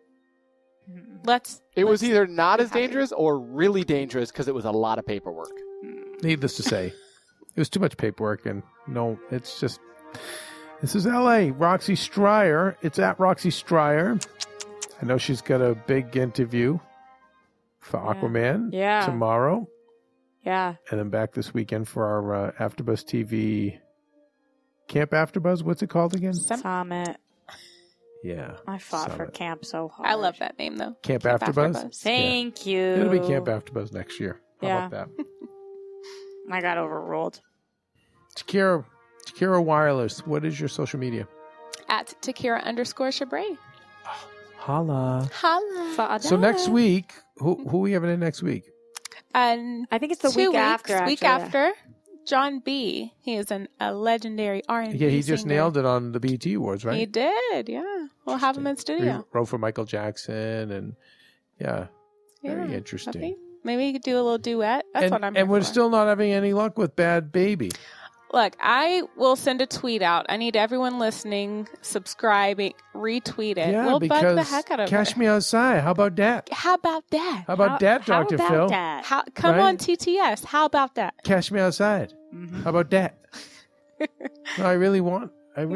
It was either not as dangerous or really dangerous because it was a lot of paperwork. Needless to say, it was too much paperwork, and no, it's just. This is L.A. Roxy Stryer. It's at Roxy Stryer. I know she's got a big interview for Aquaman Yeah. tomorrow, Yeah. and then back this weekend for our AfterBuzz TV Camp AfterBuzz. What's it called again? Summit. Yeah, I fought for Summit. camp so hard. I love that name though. Camp Camp AfterBuzz. AfterBuzz. Thank you. Yeah. It'll be Camp AfterBuzz next year. How Yeah. about that? I got overruled. Takira Wireless. What is your social media? At Takira_Shabray. Holla. Holla. Father. So next week, who are we having in next week? And I think it's the 2 week weeks, after. Week actually, after, John B. He is a legendary R&B Yeah, he just singer. nailed it on the BET Awards, right? He did, yeah. We'll have him in He studio. wrote for Michael Jackson, and very Yeah, interesting. happy. Maybe we could do a little duet. That's what I'm here And we're for. still not having any luck with Bad Baby. Look, I will send a tweet out. I need everyone listening, subscribing, retweet it. Yeah, we'll because bug the heck out of Cash her. Me Outside. How about that? How about that? How about that, How Dr. about Phil? that? Come Right? on, TTS. How about that? Cash Me Outside. Mm-hmm. How about that? No, I really want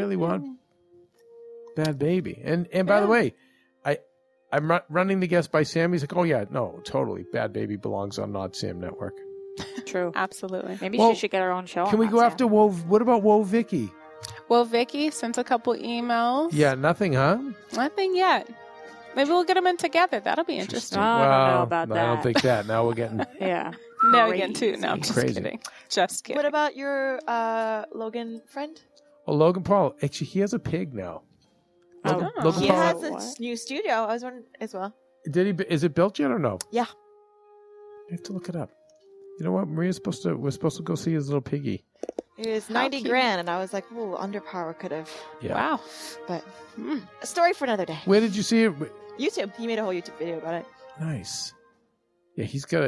Bad Baby. And by the way, I'm running the guest by Sam. He's like, oh yeah, no, totally. Bad Baby belongs on Not Sam Network. True. Absolutely. Maybe Well, she should get her own show. Can on we that, go Sam. after Woe? What about Woe Vicky? Well, Vicky sent a couple emails. Yeah, nothing, huh? Nothing yet. Maybe we'll get them in together. That'll be interesting. Oh, I don't know about I that. don't think that. Now we're getting Yeah. No, again, too. No, I'm just Crazy. kidding. Just kidding. What about your Logan friend? Oh, Logan Paul. Actually, he has a pig now. Logan, Oh. Logan He Paul. has a What? new studio. I was wondering as well. Did he? Is it built yet or no? Yeah. I have to look it up. You know what? We're supposed to go see his little piggy. It was How 90 cute. grand, and I was like, "Ooh, Underpower could have." Yeah. Wow. But a story for another day. Where did you see it? YouTube. He made a whole YouTube video about it. Nice. Yeah, he's got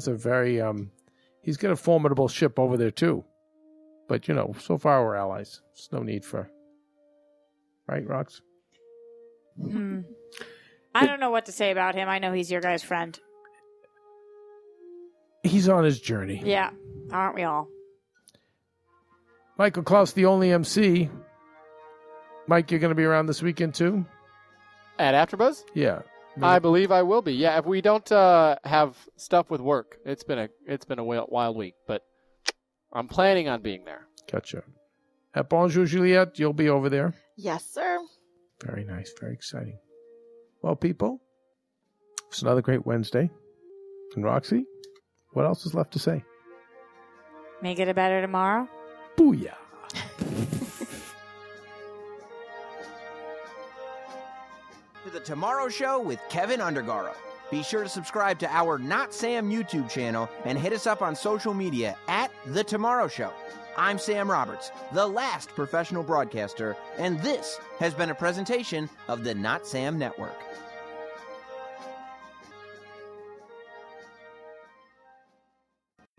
a formidable ship over there too. But so far we're allies. There's no need for. Right, Rox? I don't know what to say about him. I know he's your guy's friend. He's on his journey. Yeah. Aren't we all? Michael Klaus, the only MC. Mike, you're going to be around this weekend too? At AfterBuzz? Yeah. I believe I will be. Yeah, if we don't have stuff with work, it's been a wild week, but I'm planning on being there. Gotcha. At Bonjour Juliet, you'll be over there. Yes, sir. Very nice. Very exciting. Well, people, it's another great Wednesday. And Roxy, what else is left to say? Make it a better tomorrow. Booyah. To The Tomorrow Show with Kevin Undergaro. Be sure to subscribe to our Not Sam YouTube channel and hit us up on social media at The Tomorrow Show. I'm Sam Roberts, the last professional broadcaster, and this has been a presentation of the Not Sam Network.